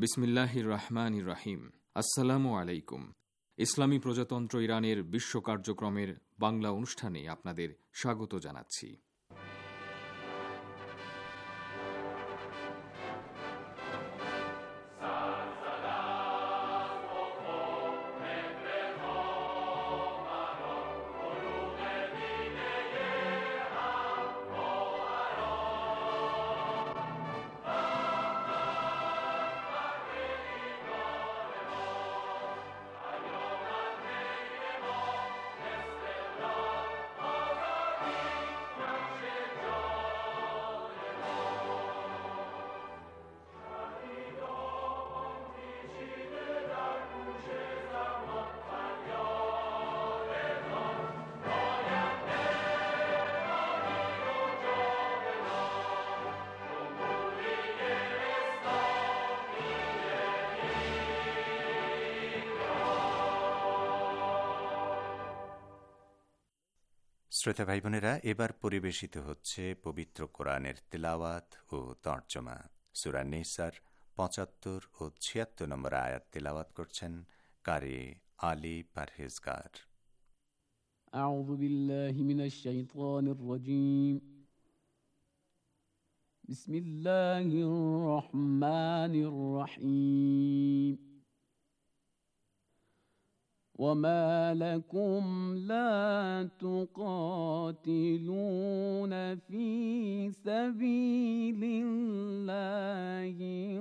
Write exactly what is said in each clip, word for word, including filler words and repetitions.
বিসমিল্লাহির রহমানির রহিম। আসসালামু আলাইকুম। ইসলামী প্রজাতন্ত্র ইরানের বিশ্ব কার্যক্রমের বাংলা অনুষ্ঠানে আপনাদের স্বাগত জানাচ্ছি। শ্রোতা ভাই বোনেরা, এবার পরিবেশিত হচ্ছে পবিত্র কোরআনের তিলাওয়াত ও তর্জমা। সূরা নিসার পঁচাত্তর ও ছিয়াত্তর নম্বর আয়াত তিলাওয়াত করছেন কারি আলী পারহেজগার। আউযু বিল্লাহি মিনাশ শাইতানির রাজীম। বিসমিল্লাহির রহমানির রহিম। وما لكم لا تقاتلون في سبيل الله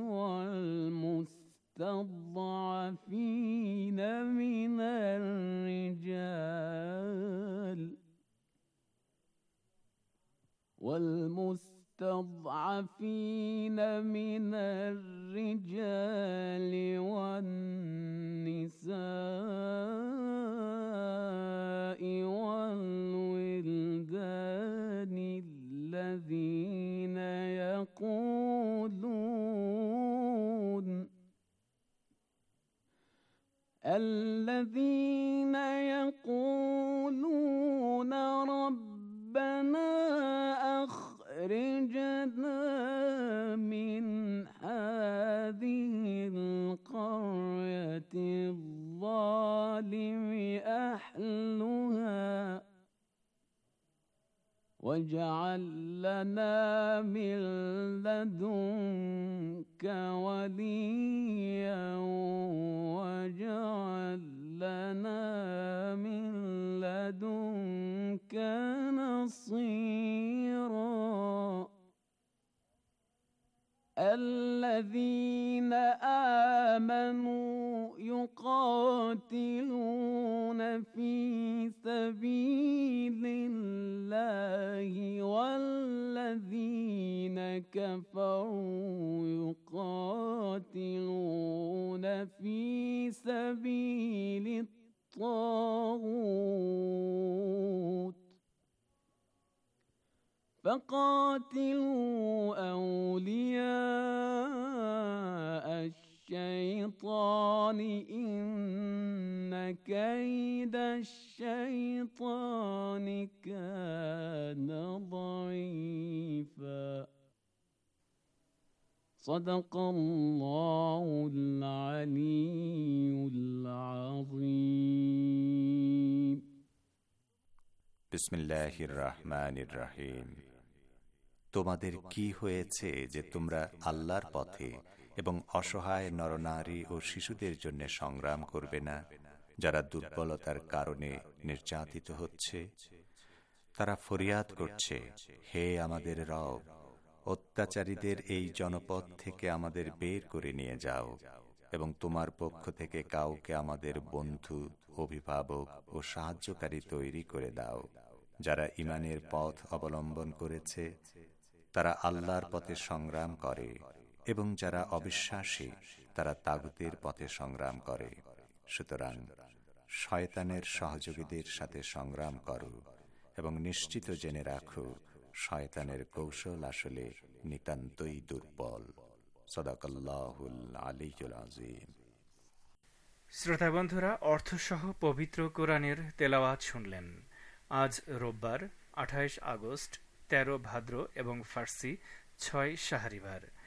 والمستضعفين من الرجال والمستضعفين من الرجال والنساء والولدان الذين يقولون الذين يقولون ربنا أخرجنا من هذه القرية الظالم أهلها واجعل لنا من لدنك وليا واجعل لنا من لدنك نصيرا. الذين آمنوا يقاتلون في سبيل الله والذين كفروا يقاتلون في سبيل الطاغوت فقاتلوا أولياء الشيطان إن كيد الشيطان كان ضعيفا. صدق الله العلي العظيم. বিসমিল্লাহির রহমানির রহিম। তোমাদের কি হয়েছে যে তোমরা আল্লাহর পথে এবং অসহায় নরনারী ও শিশুদের জন্য সংগ্রাম করবে না, যারা দুর্বলতার কারণে নির্যাতিত হচ্ছে? তারা ফরিয়াদ করছে, হে আমাদের রব, অত্যাচারীদের এই জনপদ থেকে আমাদের বের করে নিয়ে যাও এবং তোমার পক্ষ থেকে কাউকে আমাদের বন্ধু, অভিভাবক ও সাহায্যকারী তৈরি করে দাও, যারা ঈমানের পথ অবলম্বন করেছে, তারা আল্লাহর পথে সংগ্রাম করে, এবং যারা অবিশ্বাসী তারা তাগুতের পথে সংগ্রাম করে। সুতরাং শয়তানের সহযোগীদের সাথে সংগ্রাম করো এবং নিশ্চিত জেনে রাখো, শয়তানের কৌশল আসলে নিতান্তই দুর্বল। সাদাকাল্লাহুল আলিয়্যুল আযীম। শ্রোতা বন্ধুরা, অর্থসহ পবিত্র কোরআনের তেলাওয়াত শুনলেন। আজ রোববার আঠাইশ আগস্ট, তেরো ভাদ্র এবং ফার্সি ছয় শাহরিবার।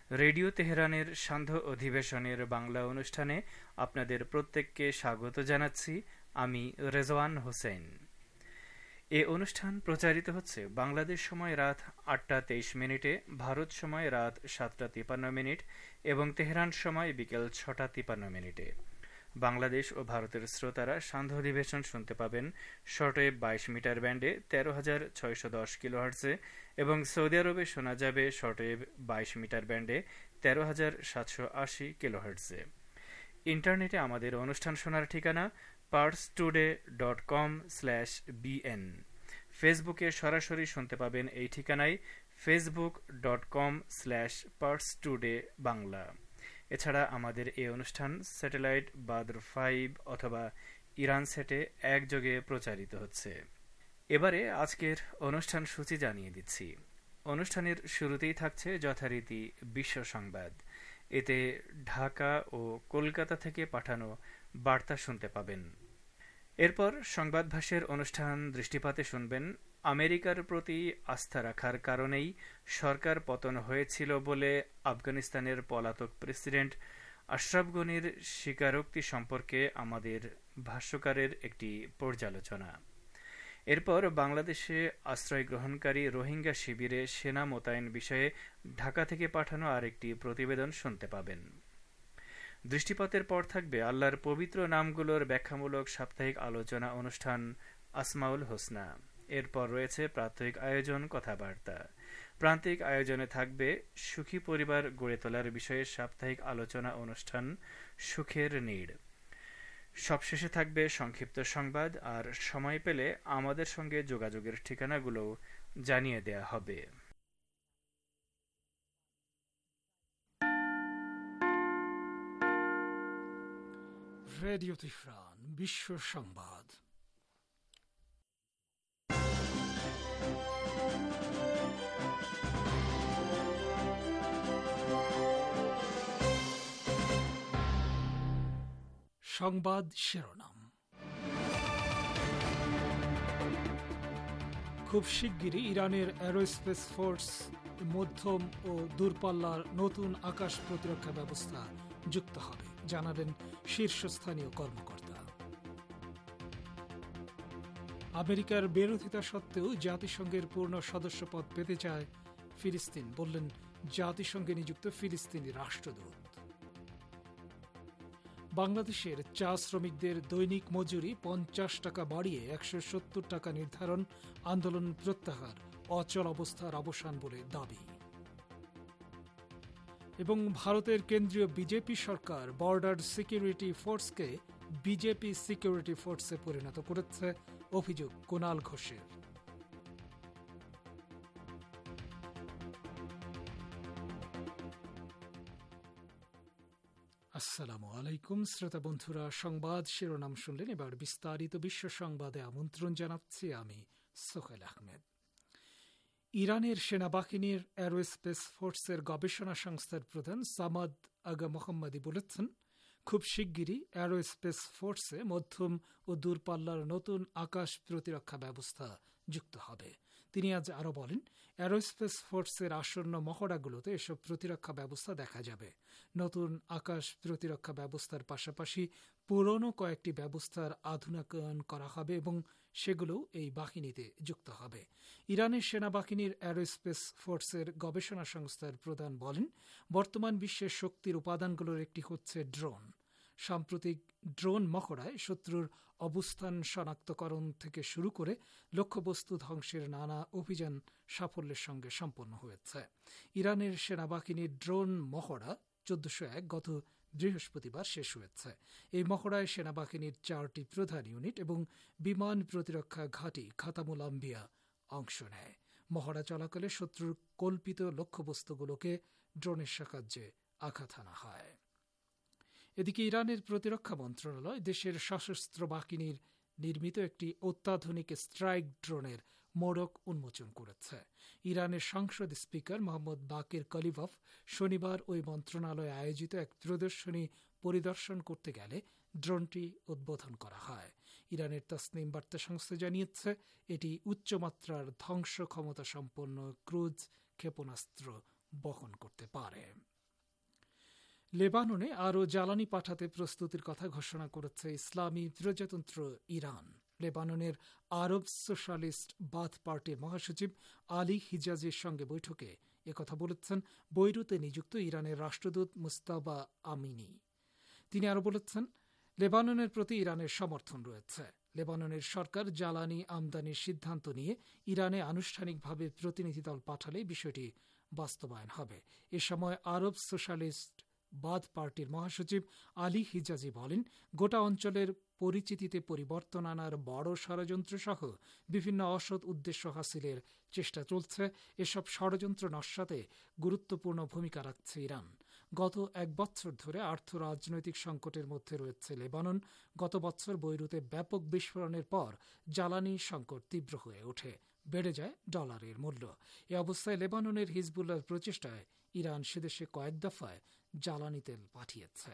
রেডিও তেহরানের সান্ধ্য অধিবেশনের বাংলা অনুষ্ঠানে আপনাদের প্রত্যেককে স্বাগত জানাচ্ছি। আমি রেজওয়ান হোসেন। এ অনুষ্ঠান প্রচারিত হচ্ছে বাংলাদেশ সময় রাত আটটা তেইশ মিনিটে, ভারত সময় রাত সাতটা তিপান্ন মিনিট এবং তেহরান সময় বিকেল ছটা তিপান্ন মিনিটে। বাংলাদেশ ও ভারতের শ্রোতারা সান্ধ্য অধিবেশন শুনতে পাবেন শর্টওয়েভ বাইশ মিটার ব্যান্ডে তেরো হাজার ছয়শ দশ কিলোহার্টজে এবং সৌদি আরবে শোনা যাবে শর্টওয়েভ বাইশ মিটার ব্যান্ডে তেরো হাজার সাতশো আশি কিলোহার্টজে। ইন্টারনেটে আমাদের অনুষ্ঠান শোনার ঠিকানা Pars today dot com slash BN. ফেসবুকে সরাসরি শুনতে পাবেন এই ঠিকানায় Facebook dot com slash Pars Today Bangla. এছাড়া আমাদের এই অনুষ্ঠান স্যাটেলাইট বাদর ফাইভ অথবা ইরান সেটে একযোগে প্রচারিত হচ্ছে। এবারে আজকের অনুষ্ঠান সূচি জানিয়ে দিচ্ছি। অনুষ্ঠানের শুরুতেই থাকছে যথারীতি বিশ্ব সংবাদ। এতে ঢাকা ও কলকাতা থেকে পাঠানো বার্তা শুনতে পাবেন। এরপর সংবাদভাষ্যের অনুষ্ঠান দৃষ্টিপাতে শুনবেন আমেরিকার প্রতি আস্থা রাখার কারণেই সরকার পতন হয়েছিল বলে আফগানিস্তানের পলাতক প্রেসিডেন্ট আশরাফ গনির স্বীকারোক্তি সম্পর্কে আমাদের ভাষ্যকারের একটি পর্যালোচনা। এরপর বাংলাদেশে আশ্রয় গ্রহণকারী রোহিঙ্গা শিবিরে সেনা মোতায়েন বিষয়ে ঢাকা থেকে পাঠানো আরেকটি প্রতিবেদন শুনতে পাবেন। দৃষ্টিপাতের পর থাকবে আল্লাহর পবিত্র নামগুলোর ব্যাখ্যামূলক সাপ্তাহিক আলোচনা অনুষ্ঠান আসমাউল হোসনা। এরপর রয়েছে প্রাত্যহিক আয়োজন কথাবার্তা। প্রান্তিক আয়োজনে থাকবে সুখী পরিবার গড়ে তোলার বিষয়ে সাপ্তাহিক আলোচনা অনুষ্ঠান সুখের নীড়। সবশেষে থাকবে সংক্ষিপ্ত সংবাদ, আর সময় পেলে আমাদের সঙ্গে যোগাযোগের ঠিকানাগুলো জানিয়ে দেয়া হবে। রেডিও তেহরান বিশ্ব সংবাদ। সংবাদ শিরোনাম। খুব শিগগিরই ইরানের অ্যারোস্পেস ফোর্স মধ্যম ও দূরপাল্লার নতুন আকাশ প্রতিরক্ষা ব্যবস্থা যুক্ত হবে, জানালেন শীর্ষস্থানীয় কর্মকর্তা। আমেরিকার বিরোধিতা সত্ত্বেও জাতিসংঘের পূর্ণ সদস্যপদ পেতে চায় ফিলিস্তিন, বললেন জাতিসংঘে নিযুক্ত ফিলিস্তিনি রাষ্ট্রদূত। বাংলাদেশের চা শ্রমিকদের দৈনিক মজুরি পঞ্চাশ টাকা বাড়িয়ে একশো সত্তর টাকা নির্ধারণ, আন্দোলন প্রত্যাহার, অচল অবস্থার অবসান বলে দাবি। এবং ভারতের কেন্দ্রীয় বিজেপি সরকার বর্ডার সিকিউরিটি ফোর্সকে বিজেপি সিকিউরিটি ফোর্সে পরিণত করেছে, অভিযোগ কুণাল ঘোষের। আসসালামু আলাইকুম শ্রোতা বন্ধুরা, সংবাদ শিরোনাম শুনলেন। এবার বিস্তারিত বিশ্ব সংবাদে আমন্ত্রণ জানাচ্ছি আমি সোহেল আহমেদ। ইরানের সেনাবাহিনীর অ্যারোস্পেস ফোর্সের গবেষণা সংস্থার প্রধান সামাদ আগা মোহাম্মদী বলেছেন, খুব শিগগিরই অ্যারোস্পেস ফোর্সে মধ্যম ও দূরপাল্লার নতুন আকাশ প্রতিরক্ষা ব্যবস্থা যুক্ত হবে। তিনি আজ আরও বলেন, অ্যারোস্পেস ফোর্সের আসন্ন মহড়াগুলোতে এসব প্রতিরক্ষা ব্যবস্থা দেখা যাবে। নতুন আকাশ প্রতিরক্ষা ব্যবস্থার পাশাপাশি পুরনো কয়েকটি ব্যবস্থার আধুনিকায়ন করা হবে এবং সেগুলোও এই বাহিনীতে যুক্ত হবে। ইরানের সেনাবাহিনীর অ্যারোস্পেস ফোর্সের গবেষণা সংস্থার প্রধান বলেন, বর্তমান বিশ্বের শক্তির উপাদানগুলোর একটি হচ্ছে ড্রোন। সাম্প্রতিক ড্রোন মহড়ায় শত্রুর অবস্থান শনাক্তকরণ থেকে শুরু করে লক্ষ্যবস্তু ধ্বংসের নানা অভিযান সাফল্যের সঙ্গে সম্পন্ন হয়েছে। ইরানের সেনাবাহিনীর ড্রোন মহড়া চোদ্দশো এক গত বৃহস্পতিবার শেষ হয়েছে। এই মহড়ায় সেনাবাহিনীর চারটি প্রধান ইউনিট এবং বিমান প্রতিরক্ষা ঘাঁটি খাতামুল আম্বিয়া অংশ নেয়। মহড়া চলাকালে শত্রুর কল্পিত লক্ষ্যবস্তুগুলোকে ড্রোনের সাহায্যে আঘাত হানা হয়। এদিকে ইরানের প্রতিরক্ষা মন্ত্রণালয় দেশের সশস্ত্র বাহিনীর নির্মিত একটি অত্যাধুনিক স্ট্রাইক ড্রোনের মোড়ক উন্মোচন করেছে। ইরানের সংসদ স্পিকার মোহাম্মদ বাকির কলিভভ শনিবার ওই মন্ত্রণালয়ে আয়োজিত এক প্রদর্শনী পরিদর্শন করতে গেলে ড্রোনটি উদ্বোধন করা হয়। ইরানের তাসনিম বার্তা সংস্থা জানিয়েছে, এটি উচ্চমাত্রার ধ্বংস ক্ষমতা সম্পন্ন ক্রুজ ক্ষেপণাস্ত্র বহন করতে পারে। লেবাননে আরও জ্বালানি পাঠাতে প্রস্তুতির কথা ঘোষণা করেছে ইসলামী প্রজাতন্ত্র ইরান। লেবাননের আরব সোশ্যালিস্ট বাথ পার্টির মহাসচিব আলী হিজাজির সঙ্গে বৈঠকে একথা বলেছেন বৈরুতে নিযুক্ত ইরানের রাষ্ট্রদূত মুস্তাবা আমিনি। তিনি আরও বলেছেন, লেবাননের প্রতি ইরানের সমর্থন রয়েছে। লেবাননের সরকার জ্বালানি আমদানির সিদ্ধান্ত নিয়ে ইরানে আনুষ্ঠানিকভাবে প্রতিনিধি দল পাঠালে বিষয়টি বাস্তবায়ন হবে। এ সময় আরব সোশ্যালিস্ট বাথ পার্টির মহাসচিব আলী হিজাজি বলেন, গোটা অঞ্চলের পরিচিতিতে পরিবর্তন আনার বড় ষড়যন্ত্র সহ বিভিন্ন অসৎ উদ্দেশ্য হাসিলের চেষ্টা চলছে। এসব ষড়যন্ত্র নস্যাতে গুরুত্বপূর্ণ ভূমিকা রাখছে ইরান। গত এক বছর ধরে আর্থ রাজনৈতিক সংকটের মধ্যে রয়েছে লেবানন। গত বছর বৈরুতে ব্যাপক বিস্ফোরণের পর জ্বালানি সংকট তীব্র হয়ে ওঠে, বেড়ে যায় ডলারের মূল্য। এ অবস্থায় লেবাননের হিজবুল্লাহর প্রচেষ্টায় ইরান সেদেশে কয়েক দফায় জ্বালানি তেল পাঠিয়েছে।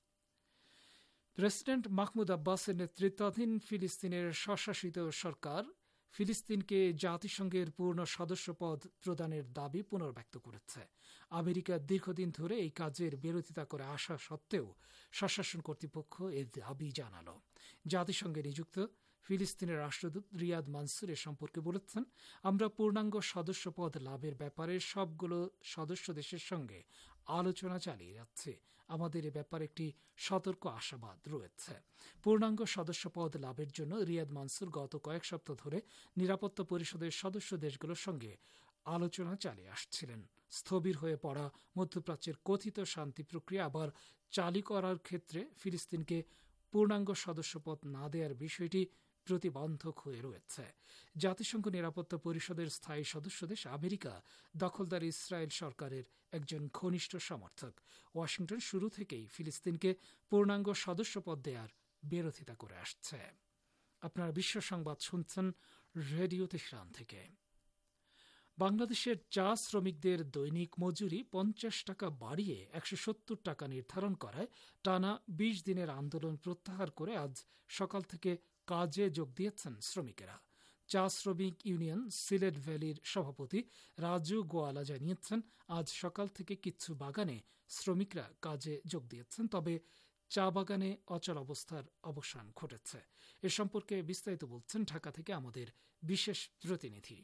প্রেসিডেন্ট মাহমুদ আব্বাসের নেতৃত্বাধীন ফিলিস্তিনের স্বশাসিত সরকার ফিলিস্তিনকে জাতিসংঘের পূর্ণ সদস্যপদ প্রদানের দাবি পুনর্ব্যক্ত করেছে। আমেরিকা দীর্ঘদিন ধরে এই কাজের বিরোধিতা করে আসা সত্ত্বেও স্বশাসন কর্তৃপক্ষ এর দাবি জানাল। জাতিসংঘে নিযুক্ত ফিলিস্তিনের রাষ্ট্রদূত রিয়াদ মানসুর এ সম্পর্কে বলেছেন, আমরা পূর্ণাঙ্গ সদস্যপদ লাভের ব্যাপারে সবগুলো সদস্য দেশের সঙ্গে আলোচনা চালিয়ে যাচ্ছে। আমাদের এ ব্যাপারে একটি সতর্ক আশাবাদ রয়েছে। পূর্ণাঙ্গ সদস্যপদ লাভের জন্য রিয়াদ মানসুর গত কয়েক সপ্তাহ ধরে নিরাপত্তা পরিষদের সদস্য দেশগুলোর সঙ্গে আলোচনা চালিয়ে আসছিলেন। স্থবির হয়ে পড়া মধ্যপ্রাচ্যের কথিত শান্তি প্রক্রিয়া আবার চালু করার ক্ষেত্রে ফিলিস্তিনকে পূর্ণাঙ্গ সদস্যপদ না দেওয়ার বিষয়টি প্রতিবন্ধক হয়ে রয়েছে। জাতিসংঘ নিরাপত্তা পরিষদের স্থায়ী সদস্য দেশ আমেরিকা দখলদার ইসরায়েল সরকারের একজন ঘনিষ্ঠ সমর্থক। ওয়াশিংটন শুরু থেকেই ফিলিস্তিনকে পূর্ণাঙ্গ সদস্যপদ দেওয়ার বিরোধিতা করে আসছে। আপনারা বিশ্ব সংবাদ শুনছেন রেডিও তেহরান থেকে। বাংলাদেশের চা শ্রমিকদের দৈনিক মজুরি পঞ্চাশ টাকা বাড়িয়ে একশো সত্তর টাকা নির্ধারণ করায় টানা বিশ দিনের আন্দোলন প্রত্যাহার করে আজ সকাল থেকে কাজে যোগ দিয়েছেন শ্রমিকেরা। চা শ্রমিক ইউনিয়ন সিলেট ভ্যালির সভাপতি রাজু গোয়ালা জানিয়েছেন, আজ সকাল থেকে কিছু বাগানে শ্রমিকরা কাজে যোগ দিয়েছেন, তবে চা বাগানে অচল অবস্থার অবসান ঘটেছে। এ সম্পর্কে বিস্তারিত বলছেন ঢাকা থেকে আমাদের বিশেষ প্রতিনিধি।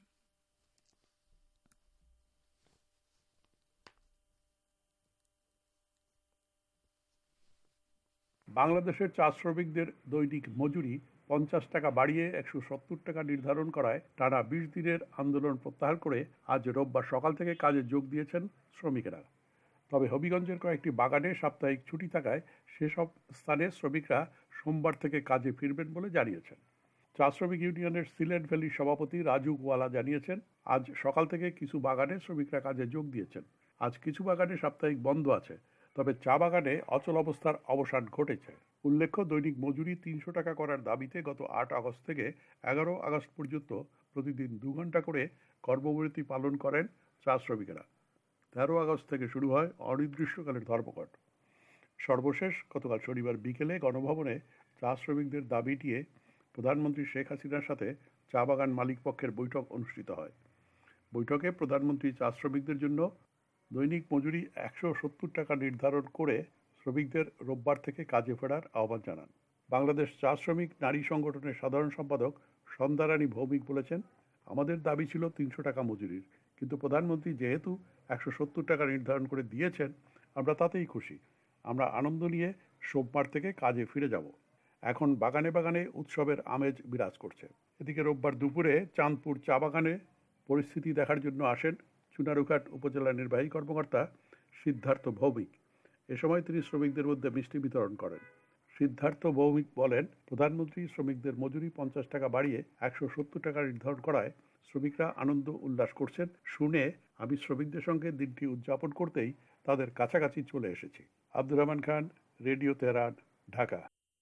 বাংলাদেশের চা শ্রমিকদের দৈনিক মজুরি পঞ্চাশ টাকা বাড়িয়ে একশো সত্তর টাকা নির্ধারণ করায় টানা বিশ দিনের আন্দোলন প্রত্যাহার করে আজ রোববার সকাল থেকে কাজে যোগ দিয়েছেন শ্রমিকেরা। তবে হবিগঞ্জের কয়েকটি বাগানে সাপ্তাহিক ছুটি থাকায় সেসব স্থানে শ্রমিকরা সোমবার থেকে কাজে ফিরবেন বলে জানিয়েছেন। চা শ্রমিক ইউনিয়নের সিলেট ভ্যালির সভাপতি রাজু গোয়ালা জানিয়েছেন, আজ সকাল থেকে কিছু বাগানে শ্রমিকরা কাজে যোগ দিয়েছেন। আজ কিছু বাগানে সাপ্তাহিক বন্ধ আছে, তবে চা বাগানে অচল অবস্থার অবসান ঘটেছে। উল্লেখ্য, দৈনিক মজুরি তিনশো টাকা করার দাবিতে গত আট আগস্ট থেকে এগারো আগস্ট পর্যন্ত প্রতিদিন দু ঘন্টা করে কর্মবিরতি পালন করেন চা শ্রমিকেরা। তেরো আগস্ট থেকে শুরু হয় অনির্দিষ্টকালের ধর্মঘট। সর্বশেষ গতকাল শনিবার বিকেলে গণভবনে চা শ্রমিকদের দাবি নিয়ে প্রধানমন্ত্রী শেখ হাসিনার সাথে চা বাগান মালিক পক্ষের বৈঠক অনুষ্ঠিত হয়। বৈঠকে প্রধানমন্ত্রী চা শ্রমিকদের জন্য দৈনিক মজুরি একশো সত্তর টাকা নির্ধারণ করে শ্রমিকদের রোববার থেকে কাজে ফেরার আহ্বান জানান। বাংলাদেশ চা শ্রমিক নারী সংগঠনের সাধারণ সম্পাদক সন্ধ্যারানী ভৌমিক বলেছেন, আমাদের দাবি ছিল তিনশো টাকা মজুরির, কিন্তু প্রধানমন্ত্রী যেহেতু একশো সত্তর টাকা নির্ধারণ করে দিয়েছেন, আমরা তাতেই খুশি। আমরা আনন্দ নিয়ে সোমবার থেকে কাজে ফিরে যাব। এখন বাগানে বাগানে উৎসবের আমেজ বিরাজ করছে। এদিকে রোববার দুপুরে চাঁদপুর চা বাগানে পরিস্থিতি দেখার জন্য আসেন চুনারুঘাট উপজেলা নির্বাহী কর্মকর্তা সিদ্ধার্থ ভৌমিক। এ সময় তিনি শ্রমিকদের মধ্যে মিষ্টি বিতরণ করেন। সিদ্ধার্থ ভৌমিক বলেন, প্রধানমন্ত্রী শ্রমিকদের মজুরি পঞ্চাশ টাকা বাড়িয়ে একশো সত্তর টাকা নির্ধারণ করায় শ্রমিকরা আনন্দ উল্লাস করছেন। শুনে আমি শ্রমিকদের সঙ্গে দিনটি উদযাপন করতেই তাদের কাছাকাছি চলে এসেছি। Abdur Rahman Khan, radio Tehran, Dhaka.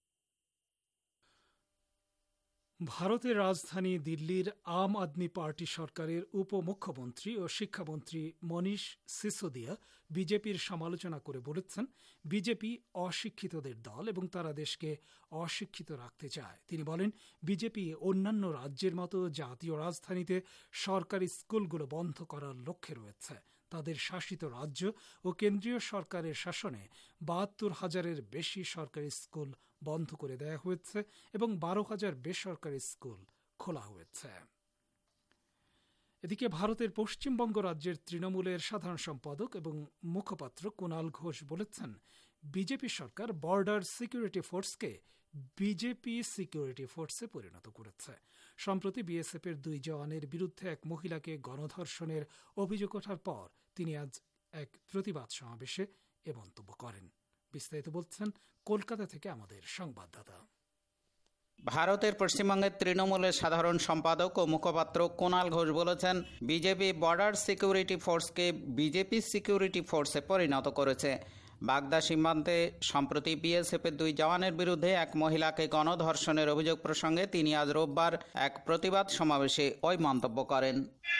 ভারতের রাজধানী দিল্লির আম আদমি পার্টি সরকারের উপমুখ্যমন্ত্রী ও শিক্ষামন্ত্রী মনীষ সিসোদিয়া বিজেপির সমালোচনা করে বলেছেন, বিজেপি অশিক্ষিতদের দল এবং তারা দেশকে অশিক্ষিত রাখতে চায়। তিনি বলেন, বিজেপি অন্যান্য রাজ্যের মতো জাতীয় রাজধানীতে সরকারি স্কুলগুলো বন্ধ করার লক্ষ্যে রয়েছে। তাদের শাসিত রাজ্য ও কেন্দ্রীয় সরকারের শাসনে বাহাত্তর হাজারের বেশি সরকারি স্কুল বন্ধ করে দেওয়া হয়েছে এবং বারো হাজার বেসরকারি স্কুল খোলা হয়েছে। এদিকে ভারতের পশ্চিমবঙ্গ রাজ্যের তৃণমূলের সাধারণ সম্পাদক এবং মুখপাত্র কুণাল ঘোষ বলেছেন, বিজেপি সরকার বর্ডার সিকিউরিটি ফোর্সকে বিজেপি সিকিউরিটি ফোর্সে পরিণত করেছে। সম্প্রতি বিএসএফ এর দুই জওয়ানের বিরুদ্ধে এক মহিলাকে গণধর্ষণের অভিযোগ ওঠার পর তিনি আজ এক প্রতিবাদ সমাবেশে এ মন্তব্য করেন। বিস্তারিত বলছেন কলকাতা থেকে আমাদের সংবাদদাতা। ভারতের পশ্চিমবঙ্গের তৃণমূলের সাধারণ সম্পাদক ও মুখপাত্র কুণাল ঘোষ বলেছেন, বিজেপি বর্ডার সিকিউরিটি ফোর্সকে বিজেপি সিকিউরিটি ফোর্সে পরিণত করেছে। বাগদা সীমান্তে সম্প্রতি বিএসএফের দুই জওয়ানের বিরুদ্ধে এক মহিলাকে গণধর্ষণের অভিযোগ প্রসঙ্গে তিনি আজ রোববার এক প্রতিবাদ সমাবেশে ওই মন্তব্য করেন।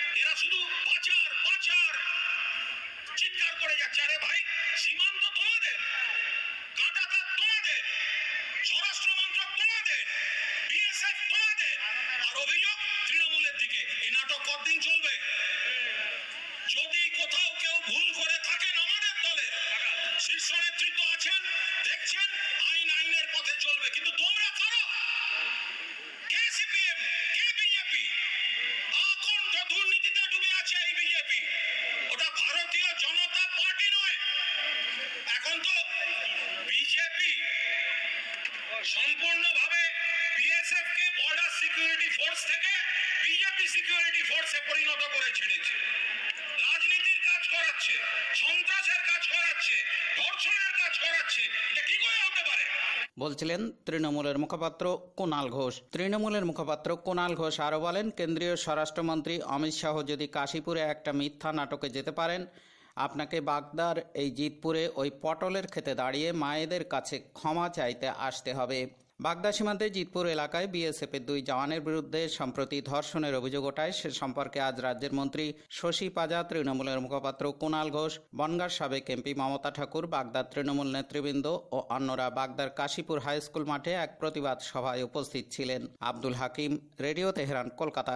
শীর্ষ নেতৃত্ব আছেন, দেখছেন আইন আইনের পথে চলবে, কিন্তু তোমরা করো কে সিপিএম কে বিজেপি? আকণ্ঠ দুর্নীতিতে ডুবে আছে এই বিজেপি। ওটা ভারতীয় জনতা পার্টি নয়। এখন তো বিজেপি সম্পূর্ণভাবে বিএসএফ কে বর্ডার সিকিউরিটি ফোর্স থেকে বিজেপি সিকিউরিটি ফোর্সে পরিণত করে ছেড়েছে। রাজনীতির কাজ করাচ্ছে, সন্ত্রাসের কাজ করাচ্ছে, ধর্ষণের কাজ করাচ্ছে। এটা কি করে হতে পারে? বলছিলেন তৃণমূলের মুখপাত্র কুণাল ঘোষ। তৃণমূলের মুখপাত্র কুণাল ঘোষ আরও বলেন, কেন্দ্রীয় স্বরাষ্ট্রমন্ত্রী অমিত শাহ যদি কাশীপুরে একটা মিথ্যা নাটকে যেতে পারেন, আপনাকে বাগদার এই জিতপুরে ওই পটলের খেতে দাঁড়িয়ে মায়েদের কাছে ক্ষমা চাইতে আসতে হবে। বাগদা সীমান্তে জিতপুর এলাকায় বিএসএফের দুই জওয়ানের বিরুদ্ধে সম্প্রতি ধর্ষণের অভিযোগ ওঠায় সে সম্পর্কে আজ রাজ্যের মন্ত্রী শশী পাজা, তৃণমূলের মুখপাত্র কুণাল ঘোষ, বনগাঁর সাবেক এমপি মমতা ঠাকুর, বাগদার তৃণমূল নেতৃবৃন্দ ও অন্যরা বাগদার কাশীপুর হাই স্কুল মাঠে এক প্রতিবাদ সভায় উপস্থিত ছিলেন। Abdul Hakim, radio Tehran, Kolkata.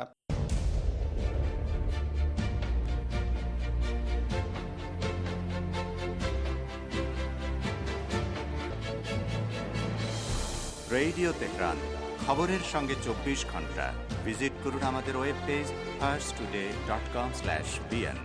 Radio Tehran, খবরের সঙ্গে চব্বিশ ঘন্টা। ভিজিট করুন আমাদের web page Pars today dot com slash BN.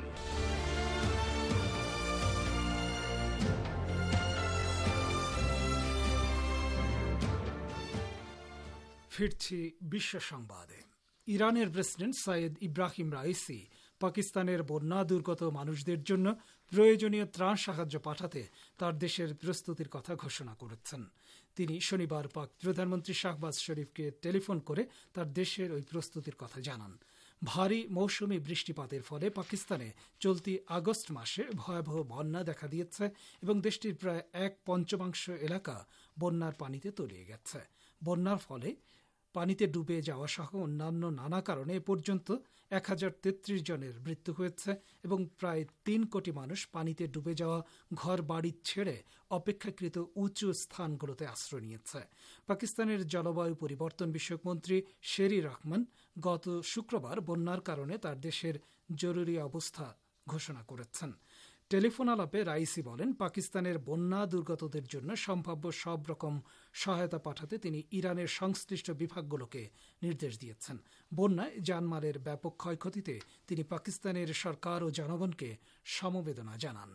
ফিরছি বিশ্ব সংবাদে। ইরানের প্রেসিডেন্ট সৈয়দ ইব্রাহিম রাইসি পাকিস্তানের বন্যা দুর্গত মানুষদের জন্য প্রয়োজনীয় ত্রাণ সাহায্য পাঠাতে তার দেশের প্রস্তুতির কথা ঘোষণা করেছেন। তিনি শনিবার পাক প্রধানমন্ত্রী শাহবাজ শরীফকে টেলিফোন করে তার দেশের ওই প্রস্তুতির কথা জানান। ভারী মৌসুমি বৃষ্টিপাতের ফলে পাকিস্তানে চলতি আগস্ট মাসে ভয়াবহ বন্যা দেখা দিয়েছে এবং দেশটির প্রায় এক পঞ্চমাংশ এলাকা বন্যার পানিতে তলিয়ে গেছে। বন্যার ফলে পানিতে ডুবে যাওয়া সহ অন্যান্য নানা কারণে এ পর্যন্ত এক হাজার তেত্রিশ জনের মৃত্যু হয়েছে এবং প্রায় তিন কোটি মানুষ পানিতে ডুবে যাওয়া ঘর বাড়ি ছেড়ে অপেক্ষাকৃত উঁচু স্থানগুলোতে আশ্রয় নিয়েছে। পাকিস্তানের জলবায়ু পরিবর্তন বিষয়ক মন্ত্রী শেরি রহমান গত শুক্রবার বন্যার কারণে তার দেশের জরুরি অবস্থা ঘোষণা করেছেন। টেলিফোন আলাপে রাইসি বলেন, পাকিস্তানের বন্যা দুর্গতদের জন্য সম্ভাব্য সব রকম সহায়তা পাঠাতে তিনি ইরানের সংশ্লিষ্ট বিভাগগুলোকে নির্দেশ দিয়েছেন। বন্যায় জানমালের ব্যাপক ক্ষয়ক্ষতিতে তিনি পাকিস্তানের সরকার ও জনগণকে সমবেদনা জানান।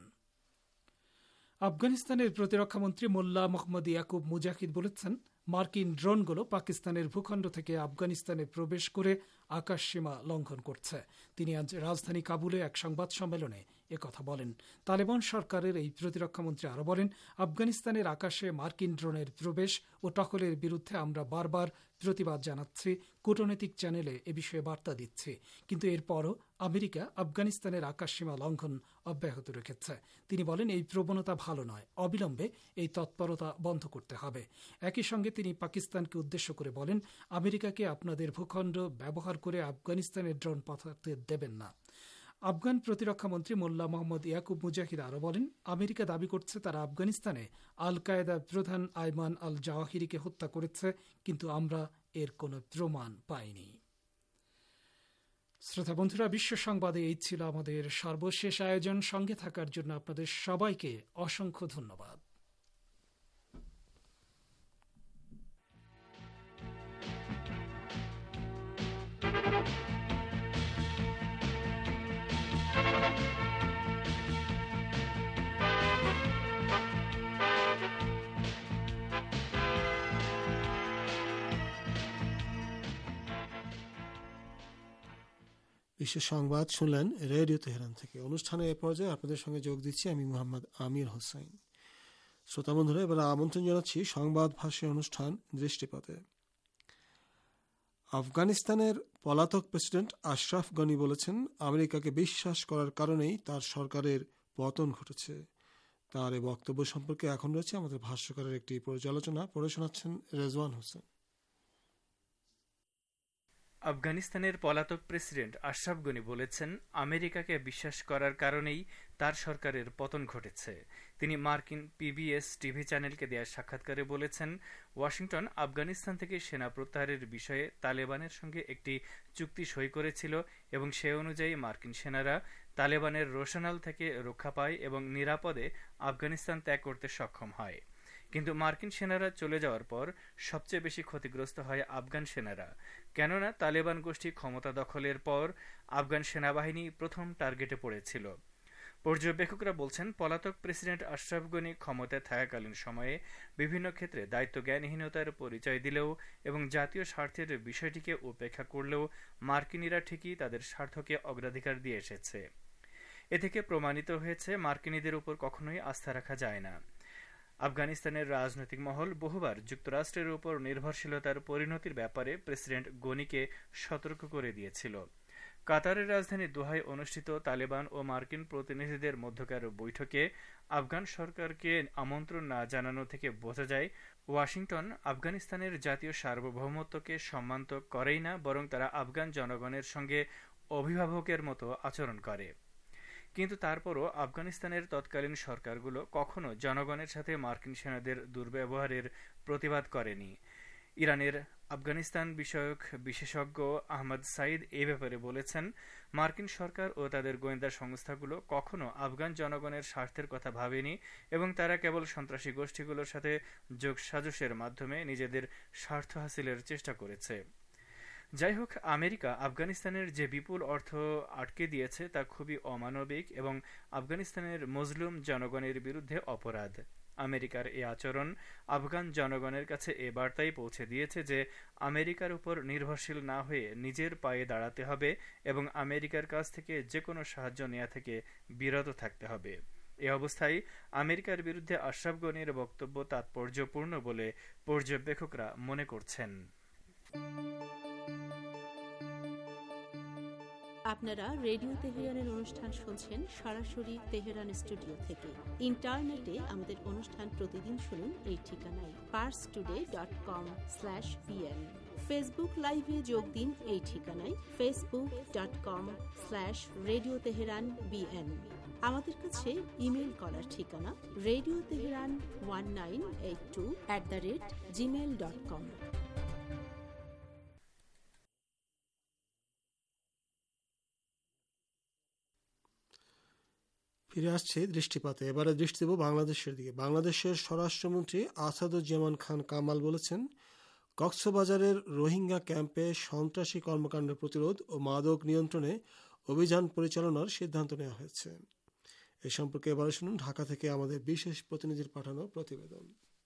আফগানিস্তানের প্রতিরক্ষামন্ত্রী মোল্লা মোহাম্মদ ইয়াকুব মুজাহিদ বলেছেন, মার্কিন ড্রোনগুলো পাকিস্তানের ভূখণ্ড থেকে আফগানিস্তানে প্রবেশ করে আকাশসীমা লঙ্ঘন করছে। তিনি আজ রাজধানী কাবুলে এক সংবাদ সম্মেলনে একথা বলেন। তালেবান সরকারের এই প্রতিরক্ষামন্ত্রী আরও বলেন, আফগানিস্তানের আকাশে মার্কিন ড্রোনের প্রবেশ ও টহলের বিরুদ্ধে আমরা বারবার প্রতিবাদ জানাচ্ছি, কূটনৈতিক চ্যানেলে এ বিষয়ে বার্তা দিচ্ছি, কিন্তু এরপরও আমেরিকা আফগানিস্তানের আকাশসীমা লঙ্ঘন অব্যাহত রেখেছে। তিনি বলেন, এই প্রবণতা ভালো নয়, অবিলম্বে এই তৎপরতা বন্ধ করতে হবে। একই সঙ্গে তিনি পাকিস্তানকে উদ্দেশ্য করে বলেন, আমেরিকাকে আপনাদের ভূখণ্ড ব্যবহার করে আফগানিস্তানের ড্রোন পাঠাতে দেবেন না। আফগান প্রতিরক্ষামন্ত্রী মোল্লা মোহাম্মদ ইয়াকুব মুজাহিদ আরও বলেন, আমেরিকা দাবি করছে তারা আফগানিস্তানে আল কায়েদার প্রধান আইমান আল জাওয়াহিরিকে হত্যা করেছে, কিন্তু আমরা এর কোনো প্রমাণ পাইনি। শ্রোতা বন্ধুরা, বিশ্ব সংবাদে এই ছিল আমাদের সর্বশেষ আয়োজন। সঙ্গে থাকার জন্য আপনাদের সবাইকে অসংখ্য ধন্যবাদ। বিশ্ব সংবাদ শুনলেন রেডিও তেহরান থেকে। অনুষ্ঠানের এ পর্যায়ে আপনাদের সঙ্গে যোগ দিচ্ছি আমি মোহাম্মদ আমির হোসেন। শ্রোতা বন্ধুরা, এবার আমন্ত্রণ জানাচ্ছি সংবাদ ভাষ্য অনুষ্ঠান দৃষ্টিপথে। আফগানিস্তানের পলাতক প্রেসিডেন্ট আশরাফ গনি বলেছেন, আমেরিকাকে বিশ্বাস করার কারণেই তার সরকারের পতন ঘটেছে। তার এই বক্তব্য সম্পর্কে এখন রয়েছে আমাদের ভাষ্যকারের একটি পর্যালোচনা, পড়ে শোনাচ্ছেন রেজওয়ান হোসেন। আফগানিস্তানের পলাতক প্রেসিডেন্ট আশরাফ গনি বলেছেন, আমেরিকাকে বিশ্বাস করার কারণেই তার সরকারের পতন ঘটেছে। তিনি মার্কিন পিবিএস টিভি চ্যানেলকে দেওয়া সাক্ষাৎকারে বলেছেন, ওয়াশিংটন আফগানিস্তান থেকে সেনা প্রত্যাহারের বিষয়ে তালেবানের সঙ্গে একটি চুক্তি সই করেছিল এবং সে অনুযায়ী মার্কিন সেনারা তালেবানের রোশানাল থেকে রক্ষা পায় এবং নিরাপদে আফগানিস্তান ত্যাগ করতে সক্ষম হয়। কিন্তু মার্কিন সেনারা চলে যাওয়ার পর সবচেয়ে বেশি ক্ষতিগ্রস্ত হয় আফগান সেনারা, কেননা তালেবান গোষ্ঠী ক্ষমতা দখলের পর আফগান সেনাবাহিনী প্রথম টার্গেটে পড়েছিল। পর্যবেক্ষকরা বলছেন, পলাতক প্রেসিডেন্ট আশরাফ গনি ক্ষমতায় থাকাকালীন সময়ে বিভিন্ন ক্ষেত্রে দায়িত্ব জ্ঞানহীনতার পরিচয় দিলেও এবং জাতীয় স্বার্থের বিষয়টিকে উপেক্ষা করলেও মার্কিনীরা ঠিকই তাদের স্বার্থকে অগ্রাধিকার দিয়ে এসেছে। এ থেকে প্রমাণিত হয়েছে মার্কিনীদের উপর কখনোই আস্থা রাখা যায় না। আফগানিস্তানের রাজনৈতিক মহল বহুবার যুক্তরাষ্ট্রের উপর নির্ভরশীলতার পরিণতির ব্যাপারে প্রেসিডেন্ট গনিকে সতর্ক করে দিয়েছিল। কাতারের রাজধানী দোহায় অনুষ্ঠিত তালেবান ও মার্কিন প্রতিনিধিদের মধ্যকার বৈঠকে আফগান সরকারকে আমন্ত্রণ না জানানো থেকে বোঝা যায়, ওয়াশিংটন আফগানিস্তানের জাতীয় সার্বভৌমত্বকে সম্মান তো করেই না, বরং তারা আফগান জনগণের সঙ্গে অভিভাবকের মতো আচরণ করে। কিন্তু তারপরও আফগানিস্তানের তৎকালীন সরকারগুলো কখনো জনগণের সাথে মার্কিন সেনাদের দুর্ব্যবহারের প্রতিবাদ করেনি। ইরানের আফগানিস্তান বিষয়ক বিশেষজ্ঞ আহমদ সাইদ এ ব্যাপারে বলেছেন, মার্কিন সরকার ও তাদের গোয়েন্দা সংস্থাগুলো কখনো আফগান জনগণের স্বার্থের কথা ভাবেনি এবং তারা কেবল সন্ত্রাসী গোষ্ঠীগুলোর সাথে যোগসাজশের মাধ্যমে নিজেদের স্বার্থ হাসিলের চেষ্টা করেছে। যাই হোক, আমেরিকা আফগানিস্তানের যে বিপুল অর্থ আটকে দিয়েছে তা খুবই অমানবিক এবং আফগানিস্তানের মজলুম জনগণের বিরুদ্ধে অপরাধ। আমেরিকার এ আচরণ আফগান জনগণের কাছে এ বার্তাই পৌঁছে দিয়েছে যে আমেরিকার উপর নির্ভরশীল না হয়ে নিজের পায়ে দাঁড়াতে হবে এবং আমেরিকার কাছ থেকে যে কোনো সাহায্য নেওয়া থেকে বিরত থাকতে হবে। এ অবস্থায় আমেরিকার বিরুদ্ধে আশরাফ গনির বক্তব্য তাৎপর্যপূর্ণ বলে পর্যবেক্ষকরা মনে করছেন। আপনারা রেডিও তেহরানের অনুষ্ঠান শুনছেন সরাসরি তেহরান স্টুডিও থেকে। ইন্টারনেটে আমাদের অনুষ্ঠান প্রতিদিন শুনুন এই ঠিকানায় Pars today dot com slash BN. Facebook লাইভে যোগ দিন এই ঠিকানায় Facebook dot com slash radio Tehran BN. আমাদের কাছে ইমেল করার ঠিকানা radio Tehran one nine eight two at the rate gmail dot com. ফিরে আসছে দৃষ্টিপাতে। এবারে দৃষ্টি দেব বাংলাদেশের দিকে। বাংলাদেশের স্বরাষ্ট্রমন্ত্রী আসাদুজ্জামান খান কামাল বলেছেন, কক্সবাজারের রোহিঙ্গা ক্যাম্পে সন্ত্রাসী কর্মকাণ্ড প্রতিরোধ ও মাদক নিয়ন্ত্রণে অভিযান পরিচালনার সিদ্ধান্ত নেওয়া হয়েছে। এ সম্পর্কে এবারে শুনুন ঢাকা থেকে আমাদের বিশেষ প্রতিনিধির পাঠানো প্রতিবেদন।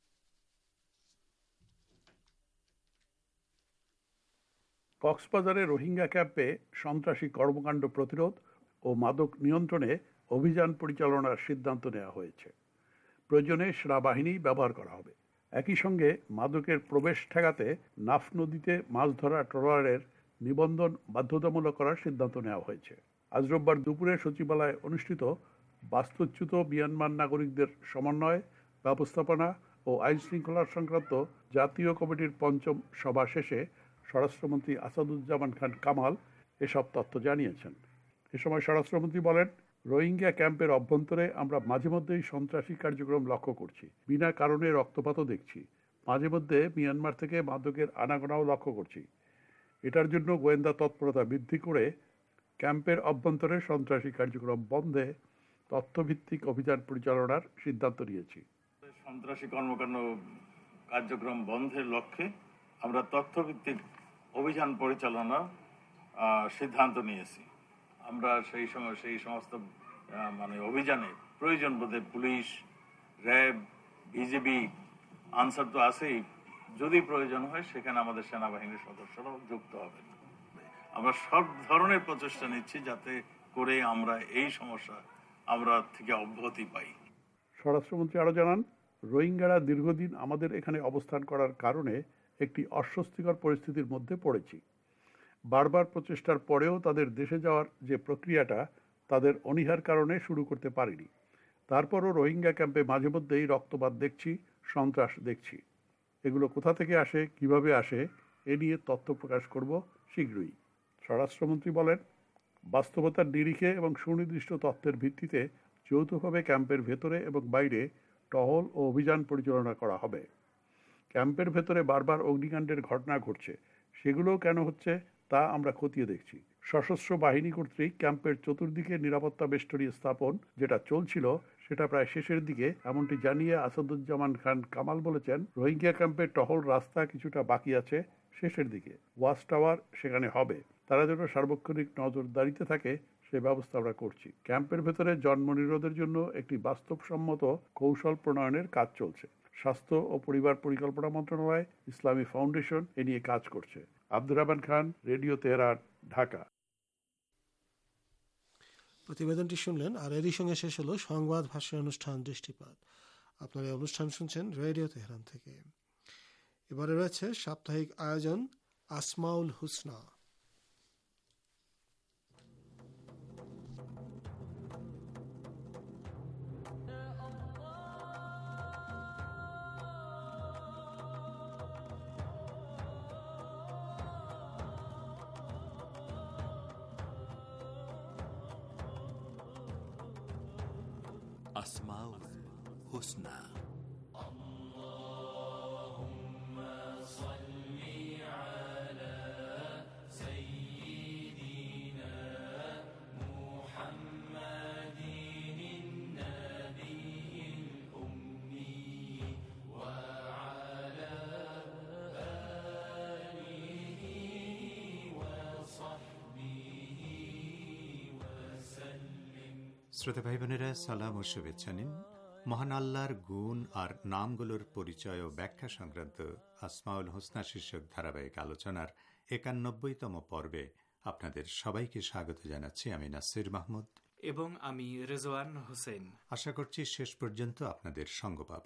কক্সবাজারে রোহিঙ্গা ক্যাম্পে সন্ত্রাসী কর্মকাণ্ড প্রতিরোধ ও মাদক নিয়ন্ত্রণে অভিযান পরিচালনার সিদ্ধান্ত নেওয়া হয়েছে। প্রয়োজনে সেনাবাহিনী ব্যবহার করা হবে। একই সঙ্গে মাদকের প্রবেশ ঠেকাতে নাফ নদীতে মাছ ধরা ট্রলারের নিবন্ধন বাধ্যতামূলক করার সিদ্ধান্ত নেওয়া হয়েছে। আজ রোববার দুপুরে সচিবালয়ে অনুষ্ঠিত বাস্তুচ্যুত মিয়ানমার নাগরিকদের সমন্বয়, ব্যবস্থাপনা ও আইন শৃঙ্খলা সংক্রান্ত জাতীয় কমিটির পঞ্চম সভা শেষে স্বরাষ্ট্রমন্ত্রী আসাদুজ্জামান খান কামাল এসব তথ্য জানিয়েছেন। এ সময় স্বরাষ্ট্রমন্ত্রী বলেন, রোহিঙ্গা ক্যাম্পের অভ্যন্তরে আমরা মাঝে মধ্যেই সন্ত্রাসী কার্যক্রম লক্ষ্য করছি, বিনা কারণে রক্তপাতও দেখছি, মাঝে মধ্যে মিয়ানমার থেকে মাদকের আনাগোনাও লক্ষ্য করছি। এটার জন্য গোয়েন্দা তৎপরতা বৃদ্ধি করে ক্যাম্পের অভ্যন্তরে সন্ত্রাসী কার্যক্রম বন্ধে তথ্যভিত্তিক অভিযান পরিচালনার সিদ্ধান্ত নিয়েছি। সন্ত্রাসী কর্মকাণ্ড কার্যক্রম বন্ধের লক্ষ্যে আমরা তথ্যভিত্তিক অভিযান পরিচালনার সিদ্ধান্ত নিয়েছি। আমরা সেই সময় সেই সমস্ত মানে অভিযানে প্রয়োজন বোধে পুলিশ, র্যাব, বিজিবি, আনসার তো আছেই, যদি প্রয়োজন হয় সেখানে আমাদের সেনাবাহিনীর সদস্যরাও যুক্ত হবেন। আমরা সব ধরনের প্রচেষ্টা নিচ্ছি যাতে করে আমরা এই সমস্যা আমরা থেকে অব্যাহতি পাই। স্বরাষ্ট্রমন্ত্রী আরও জানান, রোহিঙ্গারা দীর্ঘদিন আমাদের এখানে অবস্থান করার কারণে একটি অস্বস্তিকর পরিস্থিতির মধ্যে পড়েছি। বারবার প্রচেষ্টার পরেও তাদের দেশে যাওয়ার যে প্রক্রিয়াটা তাদের অনীহার কারণে শুরু করতে পারিনি। তারপরও রোহিঙ্গা ক্যাম্পে মাঝে মধ্যেই রক্তপাত দেখছি, সন্ত্রাস দেখছি। এগুলো কোথা থেকে আসে, কিভাবে আসে, এ নিয়ে তথ্য প্রকাশ করব শীঘ্রই। স্বরাষ্ট্রমন্ত্রী বলেন, বাস্তবতার নিরিখে এবং সুনির্দিষ্ট তথ্যের ভিত্তিতে যৌথভাবে ক্যাম্পের ভেতরে এবং বাইরে টহল ও অভিযান পরিচালনা করা হবে। ক্যাম্পের ভেতরে বারবার অগ্নিকাণ্ডের ঘটনা ঘটছে, সেগুলোও কেন হচ্ছে তা আমরা খতিয়ে দেখছি। সশস্ত্র বাহিনী কর্তৃক ক্যাম্পের চতুর্দিকে নিরাপত্তা বেষ্টনী স্থাপন যেটা চলছিল সেটা প্রায় শেষের দিকে, এমনটি জানিয়ে আসাদুজ্জামান খান কামাল বলেছেন, রোহিঙ্গা ক্যাম্পের টহল রাস্তা কিছুটা বাকি আছে, শেষের দিকে ওয়াচ টাওয়ার সেখানে হবে। তারা যেন সার্বক্ষণিক নজরদারিতে থাকে সে ব্যবস্থা আমরা করছি। ক্যাম্পের ভেতরে জন্ম নিরোধের জন্য একটি বাস্তবসম্মত কৌশল প্রণয়নের কাজ চলছে। স্বাস্থ্য ও পরিবার পরিকল্পনা মন্ত্রণালয়, ইসলামী ফাউন্ডেশন এ নিয়ে কাজ করছে। Abdur Rahman Khan, radio Tehran, Dhaka. প্রতিবেদনটি শুনলেন, আর এরই সঙ্গে শেষ হলো সংবাদ ভাষার অনুষ্ঠান দৃষ্টিপাত। আপনারা এই অনুষ্ঠান শুনছেন রেডিও তেহরান থেকে। এবারে রয়েছে সাপ্তাহিক আয়োজন আসমাউল হুসনা। আসমাউল হুসনা। শ্রোতা ভাই বোনেরা, সালাম ও শুভেচ্ছা নিন। মহান আল্লাহর গুণ আর নামগুলোর পরিচয় ও ব্যাখ্যা সংক্রান্ত আসমাউল হোসনা শীর্ষক ধারাবাহিক আলোচনার একানব্বইতম পর্বে আপনাদের সবাইকে স্বাগত জানাচ্ছি। আমি নাসির মাহমুদ এবং আমি রেজওয়ান হোসেন। আশা করছি শেষ পর্যন্ত আপনাদের সঙ্গ পাব।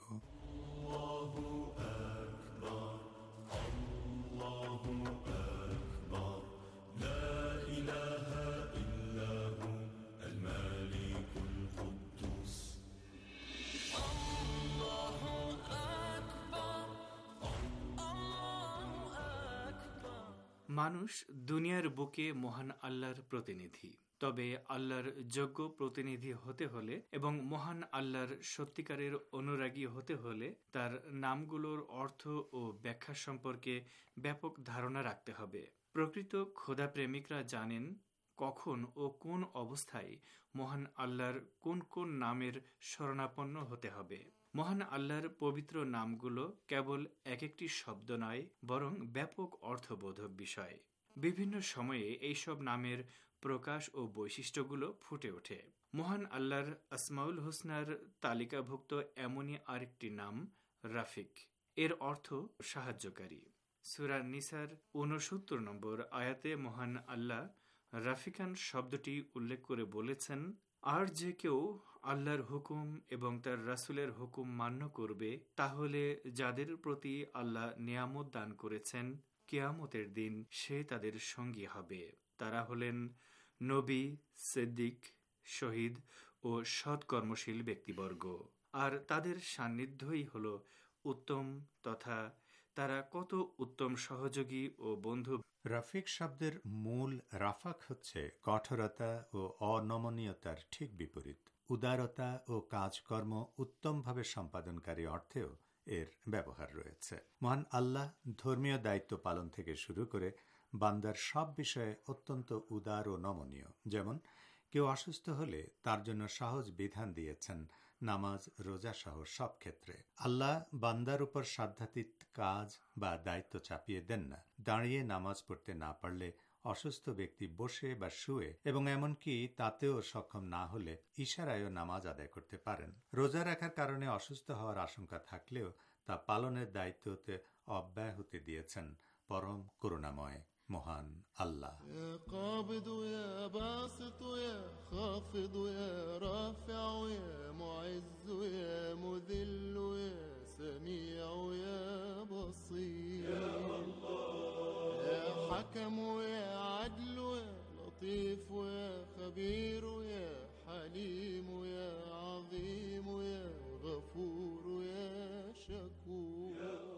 মানুষ দুনিয়ার বুকে মহান আল্লাহর প্রতিনিধি। তবে আল্লাহর যোগ্য প্রতিনিধি হতে হলে এবং মহান আল্লাহর সত্যিকারের অনুরাগী হতে হলে তার নামগুলোর অর্থ ও ব্যাখ্যা সম্পর্কে ব্যাপক ধারণা রাখতে হবে। প্রকৃত খোদা প্রেমিকরা জানেন কখন ও কোন অবস্থায় মহান আল্লাহর কোন কোন নামের শরণাপন্ন হতে হবে। মহান আল্লাহর পবিত্র নামগুলো কেবল এক একটি শব্দ নয়, বরং ব্যাপক অর্থবোধক বিষয়। বিভিন্ন সময়ে এইসব নামের প্রকাশ ও বৈশিষ্ট্যগুলো ফুটে ওঠে। মহান আল্লাহর আসমাউল হোসনার তালিকাভুক্ত এমনই আরেকটি নাম রাফিক। এর অর্থ সাহায্যকারী। সূরা নিসার ঊনসত্তর নম্বর আয়াতে মহান আল্লাহ রাফিকান শব্দটি উল্লেখ করে বলেছেন, আর যে কেউ আল্লাহর হুকুম এবং তার রাসূলের হুকুম মান্য করবে, তাহলে যাদের প্রতি আল্লাহ নিয়ামত দান করেছেন, কিয়ামতের দিন সে তাদের সঙ্গী হবে। তারা হলেন নবী, সিদ্দিক, শহীদ ও সৎকর্মশীল ব্যক্তিবর্গ। আর তাদের সান্নিধ্যই হল উত্তম, তথা তারা কত উত্তম সহযোগী ও বন্ধু। রাফিক শব্দের মূল রাফাক হচ্ছে কঠোরতা ও অনমনীয়তার ঠিক বিপরীত। উদারতা ও কাজকর্ম উত্তমভাবে সম্পাদনকারী অর্থেও এর ব্যবহার রয়েছে। মহান আল্লাহ ধর্মীয় দায়িত্ব পালন থেকে শুরু করে বান্দার সব বিষয়ে অত্যন্ত উদার ও নমনীয়। যেমন কেউ অসুস্থ হলে তার জন্য সহজ বিধান দিয়েছেন নামাজ, রোজা সহ সব ক্ষেত্রে। আল্লাহ বান্দার উপর সাধ্যাতীত কাজ বা দায়িত্ব চাপিয়ে দেন না। দাঁড়িয়ে নামাজ পড়তে না পারলে অসুস্থ ব্যক্তি বসে বা শুয়ে এবং এমনকি তাতেও সক্ষম না হলে ইশারায়ও নামাজ আদায় করতে পারেন। রোজা রাখার কারণে অসুস্থ হওয়ার আশঙ্কা থাকলেও তা পালনের দায়িত্বতে অব্যাহতি দিয়েছেন পরম করুণাময় মহান আল্লাহ। حكم يا عدل يا لطيف يا خبير يا حليم يا عظيم يا غفور يا شكور।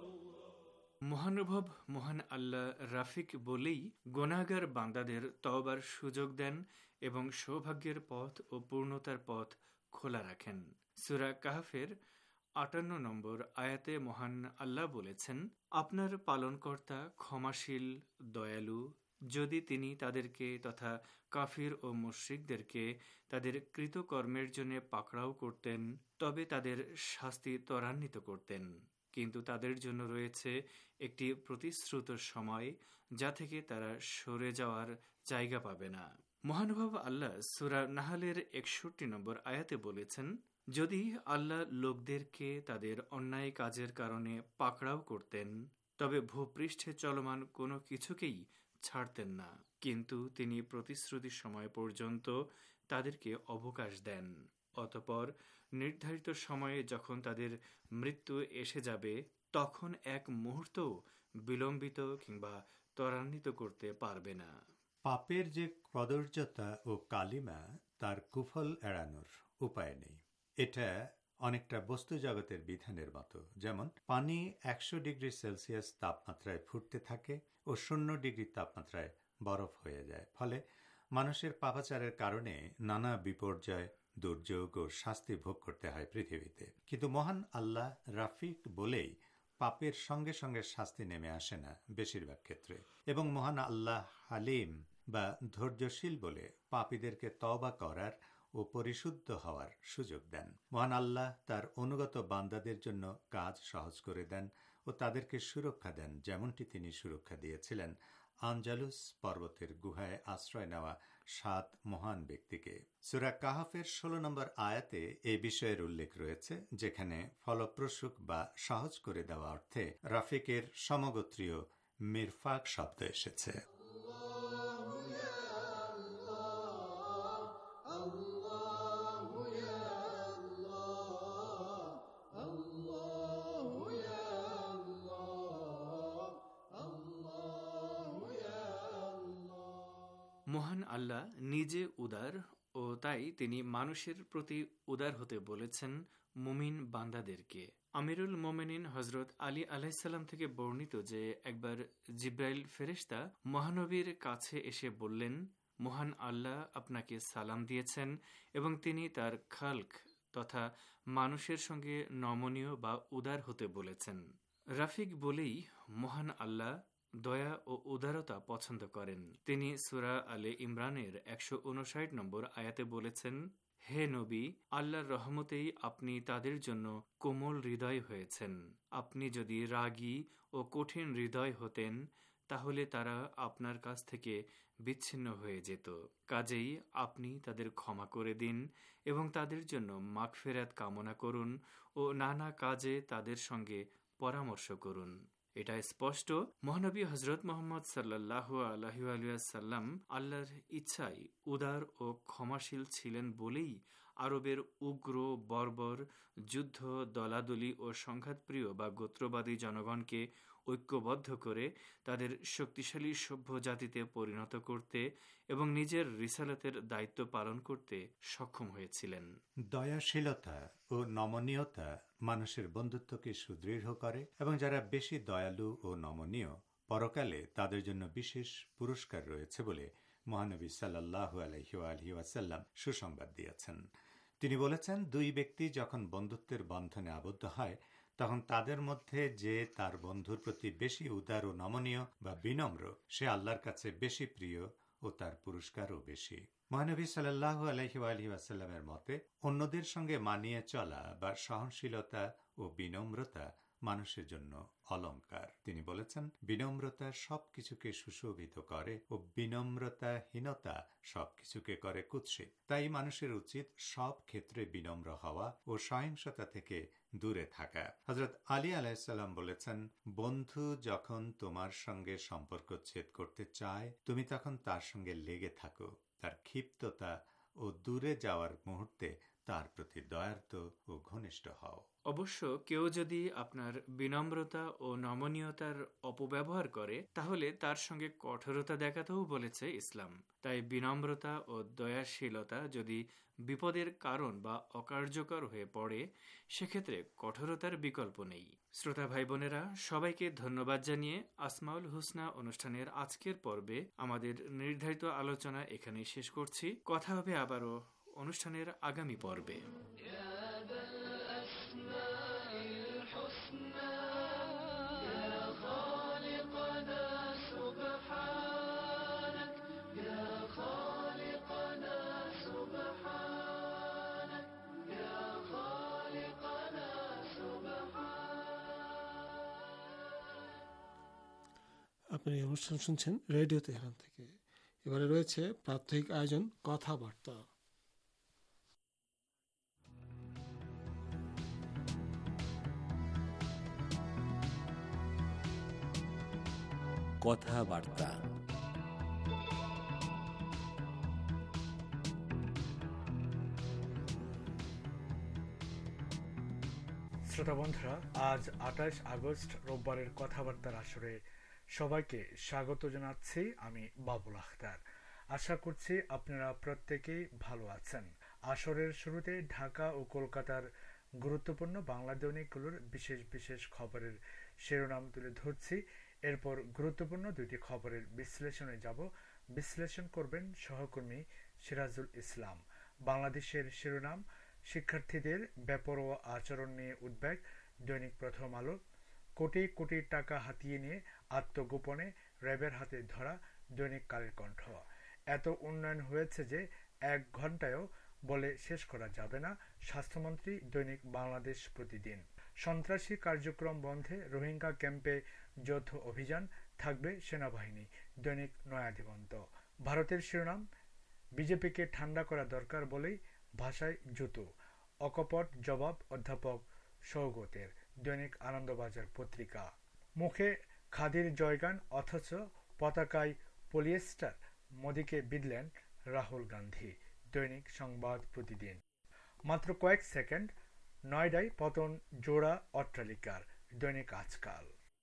মহানুভব মহান আল্লাহ রাফিক বলেই গুনাহগার বান্দাদের তওবার সুযোগ দেন এবং সৌভাগ্যের পথ ও পূর্ণতার পথ খোলা রাখেন। সূরা কাহফের আটান্ন নম্বর আয়াতে মহান আল্লাহ বলেছেন, আপনার পালনকর্তা ক্ষমাশীল, দয়ালু। যদি তিনি তাদেরকে তথা কাফির ও মুশরিকদেরকে তাদের কৃতকর্মের জন্য পাকড়াও করতেন তবে তাদের শাস্তি ত্বরান্বিত করতেন, কিন্তু তাদের জন্য রয়েছে একটি প্রতিশ্রুত সময় যা থেকে তারা সরে যাওয়ার জায়গা পাবে না। মহানুভব আল্লাহ সূরা নাহলের একষট্টি নম্বর আয়াতে বলেছেন, যদি আল্লাহ লোকদেরকে তাদের অন্যায় কাজের কারণে পাকড়াও করতেন তবে ভূপৃষ্ঠে চলমান কোনো কিছুকেই ছাড়তেন না, কিন্তু তিনি প্রতিশ্রুতির সময় পর্যন্ত তাদেরকে অবকাশ দেন। অতঃপর নির্ধারিত সময়ে যখন তাদের মৃত্যু এসে যাবে তখন এক মুহূর্ত বিলম্বিত কিংবা ত্বরান্বিত করতে পারবে না। পাপের যে কদর্যতা ও কালিমা তার কুফল এড়ানোর উপায় নেই। এটা অনেকটা বস্তু জগতের বিধানের মতো। যেমন পানি একশো ডিগ্রি সেলসিয়াস তাপমাত্রায় ফুটতে থাকে ও শূন্য ডিগ্রি তাপমাত্রায় বরফ হয়ে যায়। ফলে মানুষের পাপাচারের কারণে নানা বিপর্যয়, দুর্যোগ ও শাস্তি ভোগ করতে হয় পৃথিবীতে। কিন্তু মহান আল্লাহ রাফিক বলেই পাপের সঙ্গে সঙ্গে শাস্তি নেমে আসে না বেশিরভাগ ক্ষেত্রে, এবং মহান আল্লাহ হালিম বা ধৈর্যশীল বলে পাপীদেরকে তওবা করার ও পরিশুদ্ধ হওয়ার সুযোগ দেন। মহান আল্লাহ তার অনুগত বান্দাদের জন্য কাজ সহজ করে দেন ও তাদেরকে সুরক্ষা দেন, যেমনটি তিনি সুরক্ষা দিয়েছিলেন আনজালুস পর্বতের গুহায় আশ্রয় নেওয়া সাত মহান ব্যক্তিকে। সূরা কাহফের ষোলো নম্বর আয়াতে এই বিষয়ের উল্লেখ রয়েছে, যেখানে ফলপ্রসূ বা সহজ করে দেওয়া অর্থে রাফিকের সমগোত্রীয় মিরফাক শব্দ এসেছে। মহান আল্লাহ নিজে উদার ও তাই তিনি মানুষের প্রতি উদার হতে বলেছেন মুমিন বান্দাদেরকে। আমিরুল মোমেনিন হজরত আলী আলাইসাল্লাম থেকে বর্ণিত যে একবার জিব্রাইল ফেরেশতা মহানবীর কাছে এসে বললেন, মহান আল্লাহ আপনাকে সালাম দিয়েছেন এবং তিনি তার খালক তথা মানুষের সঙ্গে নমনীয় বা উদার হতে বলেছেন। রাফিক বলেই মহান আল্লাহ দয়া ও উদারতা পছন্দ করেন। তিনি সূরা আলে ইমরানের একশো উনষাট নম্বর আয়াতে বলেছেন, হে নবী, আল্লাহর রহমতেই আপনি তাদের জন্য কোমল হৃদয় হয়েছেন। আপনি যদি রাগী ও কঠিন হৃদয় হতেন তাহলে তারা আপনার কাছ থেকে বিচ্ছিন্ন হয়ে যেত। কাজেই আপনি তাদের ক্ষমা করে দিন এবং তাদের জন্য মাগফিরাত কামনা করুন ও নানা কাজে তাদের সঙ্গে পরামর্শ করুন। এটা স্পষ্ট মহানবী হজরত মোহাম্মদ সাল্লাল্লাহু আলাইহি ওয়াসাল্লাম আল্লাহর ইচ্ছায় উদার ও ক্ষমাশীল ছিলেন বলেই আরবের উগ্র, বর্বর, যুদ্ধ, দলাদলি ও সংঘাতপ্রিয় বা গোত্রবাদী জনগণকে ঐক্যবদ্ধ করে তাদের শক্তিশালী সভ্য জাতিতে পরিণত করতে এবং নিজের রিসালাতের দায়িত্ব পালন করতে সক্ষম হয়েছিলেন। দয়াশীলতা ও নমনীয়তা মানুষের বন্ধুত্বকে সুদৃঢ় করে এবং যারা বেশি দয়ালু ও নমনীয় পরকালে তাদের জন্য বিশেষ পুরস্কার রয়েছে বলে মহানবী সাল্লাল্লাহু আলাইহি ওয়াসাল্লাম সুসংবাদ দিয়েছেন। তিনি বলেছেন, দুই ব্যক্তি যখন বন্ধুত্বের বন্ধনে আবদ্ধ হয় তখন তাদের মধ্যে যে তার বন্ধুর প্রতি বেশি উদার ও নমনীয় বা বিনম্র, সে আল্লাহর কাছে বেশি প্রিয় ও তার পুরস্কারও বেশি। মহানবী সাল্লাল্লাহু আলাইহি ওয়ালিহি ওয়াসাল্লামের মতে অন্যদের সঙ্গে মানিয়ে চলা বা সহনশীলতা ও বিনম্রতা মানুষের জন্য অলংকার। তিনি বলেছেন, বিনম্রতা সবকিছুকে সুশোভিত করে ও বিনম্রতাহীনতা সবকিছুকে করে কুৎসিত। তাই মানুষের উচিত সব ক্ষেত্রে বিনম্র হওয়া ও সহিংসতা থেকে দূরে থাকা। হযরত আলী আলাইহিসসালাম বলেছেন, বন্ধু যখন তোমার সঙ্গে সম্পর্ক ছেদ করতে চায়, তুমি তখন তার সঙ্গে লেগে থাকো। তার ক্ষিপ্ততা ও দূরে যাওয়ার মুহূর্তে তার প্রতি দয়ার্ত ও ঘনিষ্ঠ হও। অবশ্য কেউ যদি আপনার বিনম্রতা ও নমনীয়তার অপব্যবহার করে, তাহলে তার সঙ্গে কঠোরতা দেখাতেও বলেছে ইসলাম। তাই বিনম্রতা ও দয়াশীলতা যদি বিপদের কারণ বা অকার্যকর হয়ে পড়ে, সেক্ষেত্রে কঠোরতার বিকল্প নেই। শ্রোতা ভাই বোনেরা, সবাইকে ধন্যবাদ জানিয়ে আসমাউল হুসনা অনুষ্ঠানের আজকের পর্বে আমাদের নির্ধারিত আলোচনা এখানেই শেষ করছি। কথা হবে আবারও অনুষ্ঠানের আগামী পর্বে। আপনি এই অনুষ্ঠান শুনছেন রেডিও তেহরান থেকে। এবারে রয়েছে প্রাত্যহিক আয়োজন কথাবার্তা। কথাবার্তা শ্রোতা বন্ধুরা, আজ আঠাশ আগস্ট রোববারের কথাবার্তার আসরে সবাইকে স্বাগত জানাচ্ছি। আমি বাবুল আখতার। আশা করছি আপনারা প্রত্যেকেই ভালো আছেন। আসরের শুরুতে ঢাকা ও কলকাতার গুরুত্বপূর্ণ বাংলা দৈনিকগুলোর বিশেষ বিশেষ খবরের শিরোনাম তুলে ধরছি। এরপর গুরুত্বপূর্ণ দুইটি খবরের বিশ্লেষণে যাব। বিশ্লেষণ করবেন সহকর্মী সিরাজুল ইসলাম। বাংলাদেশের শিরোনাম, শিক্ষার্থীদের বেপরোয়া আচরণ নিয়ে উদ্বেগ, দৈনিক প্রথম আলো। কোটি কোটি টাকা হাতিয়ে নিয়ে আত্মগোপনে র্যাবের হাতে ধরা, দৈনিক কালের কণ্ঠ। এত উন্নয়ন হয়েছে যে এক ঘন্টায়ও বলে শেষ করা যাবে না, স্বাস্থ্যমন্ত্রী, দৈনিক বাংলাদেশ প্রতিদিন। সন্ত্রাসী কার্যক্রম বন্ধে রোহিঙ্গা ক্যাম্পে যৌথ অভিযান, থাকবে সেনাবাহিনী, দৈনিক নয়া দিগন্ত। ভারতের শিরোনাম, বিজেপিকে ঠান্ডা করা দরকার বলেই ভাষায় জুতো, অকপট জবাব অধ্যাপক সৌগতের, দৈনিক আনন্দবাজার পত্রিকা। মুখে খাদির জয়গান অথচ পতাকায় পলিয়েস্টার, মোদিকে বিঁধলেন রাহুল গান্ধী, দৈনিক সংবাদ প্রতিদিন। মাত্র কয়েক সেকেন্ড, নয়ডায় পতন জোড়া অট্টালিকার, দৈনিক আজকাল।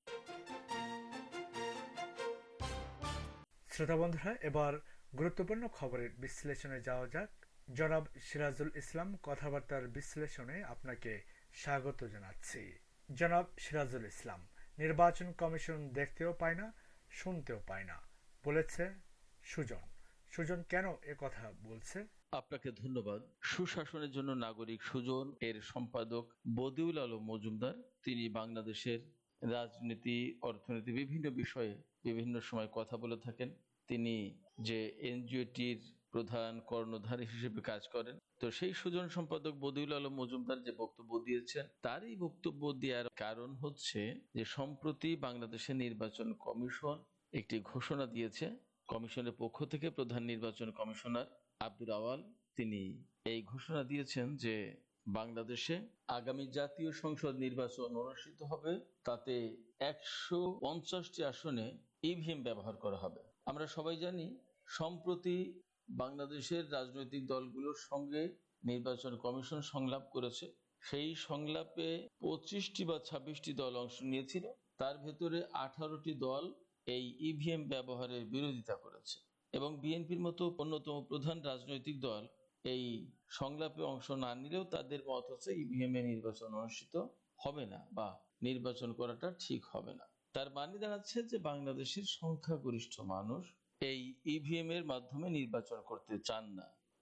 শ্রোতা বন্ধুরা, এবার গুরুত্বপূর্ণ খবরের বিশ্লেষণে যাওয়া যাক। জনাব সিরাজুল ইসলাম কথাবার্তার বিশ্লেষণে আপনাকে স্বাগত জানাচ্ছি। জনাব সিরাজুল ইসলাম, নির্বাচন কমিশন দেখতেও পায় না, শুনতেও পায় না, বলেছে সুজন। সুজন কেন এ কথা বলছে? আপনাকে ধন্যবাদ। সুশাসনের জন্য নাগরিক সুজন এর সম্পাদক বদিউল আলম মজুমদার, তিনি বাংলাদেশের রাজনীতি, অর্থনীতি, বিভিন্ন বিষয়ে বিভিন্ন সময় কথা বলে থাকেন। তিনি যে এনজিওটির প্রধান কর্ণধার হিসেবে কাজ করেন, তো সেই সুজন সম্পাদক বদিউল আলম মজুমদার যে বক্তব্য দিয়েছেন, তার এই বক্তব্য দেওয়ার কারণ হচ্ছে যে সম্প্রতি বাংলাদেশের নির্বাচন কমিশন একটি ঘোষণা দিয়েছে। কমিশনের পক্ষ থেকে প্রধান নির্বাচন কমিশনার আব্দুল আওয়াল তিনি এই ঘোষণা দিয়েছেন যে বাংলাদেশে আগামী জাতীয় সংসদ নির্বাচন অনুষ্ঠিত হবে, তাতে একশো পঞ্চাশটি আসনে ইভিএম ব্যবহার করা হবে। আমরা সবাই জানি সম্প্রতি বাংলাদেশের রাজনৈতিক দলগুলোর সঙ্গে নির্বাচন কমিশন সংলাপ করেছে। সেই সংলাপে পঁচিশটি বা ছাব্বিশটি দল অংশ নিয়েছিল, তার ভেতরে আঠারোটি দল এই ইভিএম ব্যবহারের বিরোধিতা করেছে এবং বিএনপির মতো অন্যতম প্রধান রাজনৈতিক দল এই সংলাপে অংশ না নিলেও তাদের মত হচ্ছে ইভিএম এ নির্বাচন অনুষ্ঠিত হবে না বা নির্বাচন করাটা ঠিক হবে না। তার মানে দাঁড়াচ্ছে যে বাংলাদেশের সংখ্যাগরিষ্ঠ মানুষ এই ইভিএম এর মাধ্যমে নির্বাচন করতে চান না।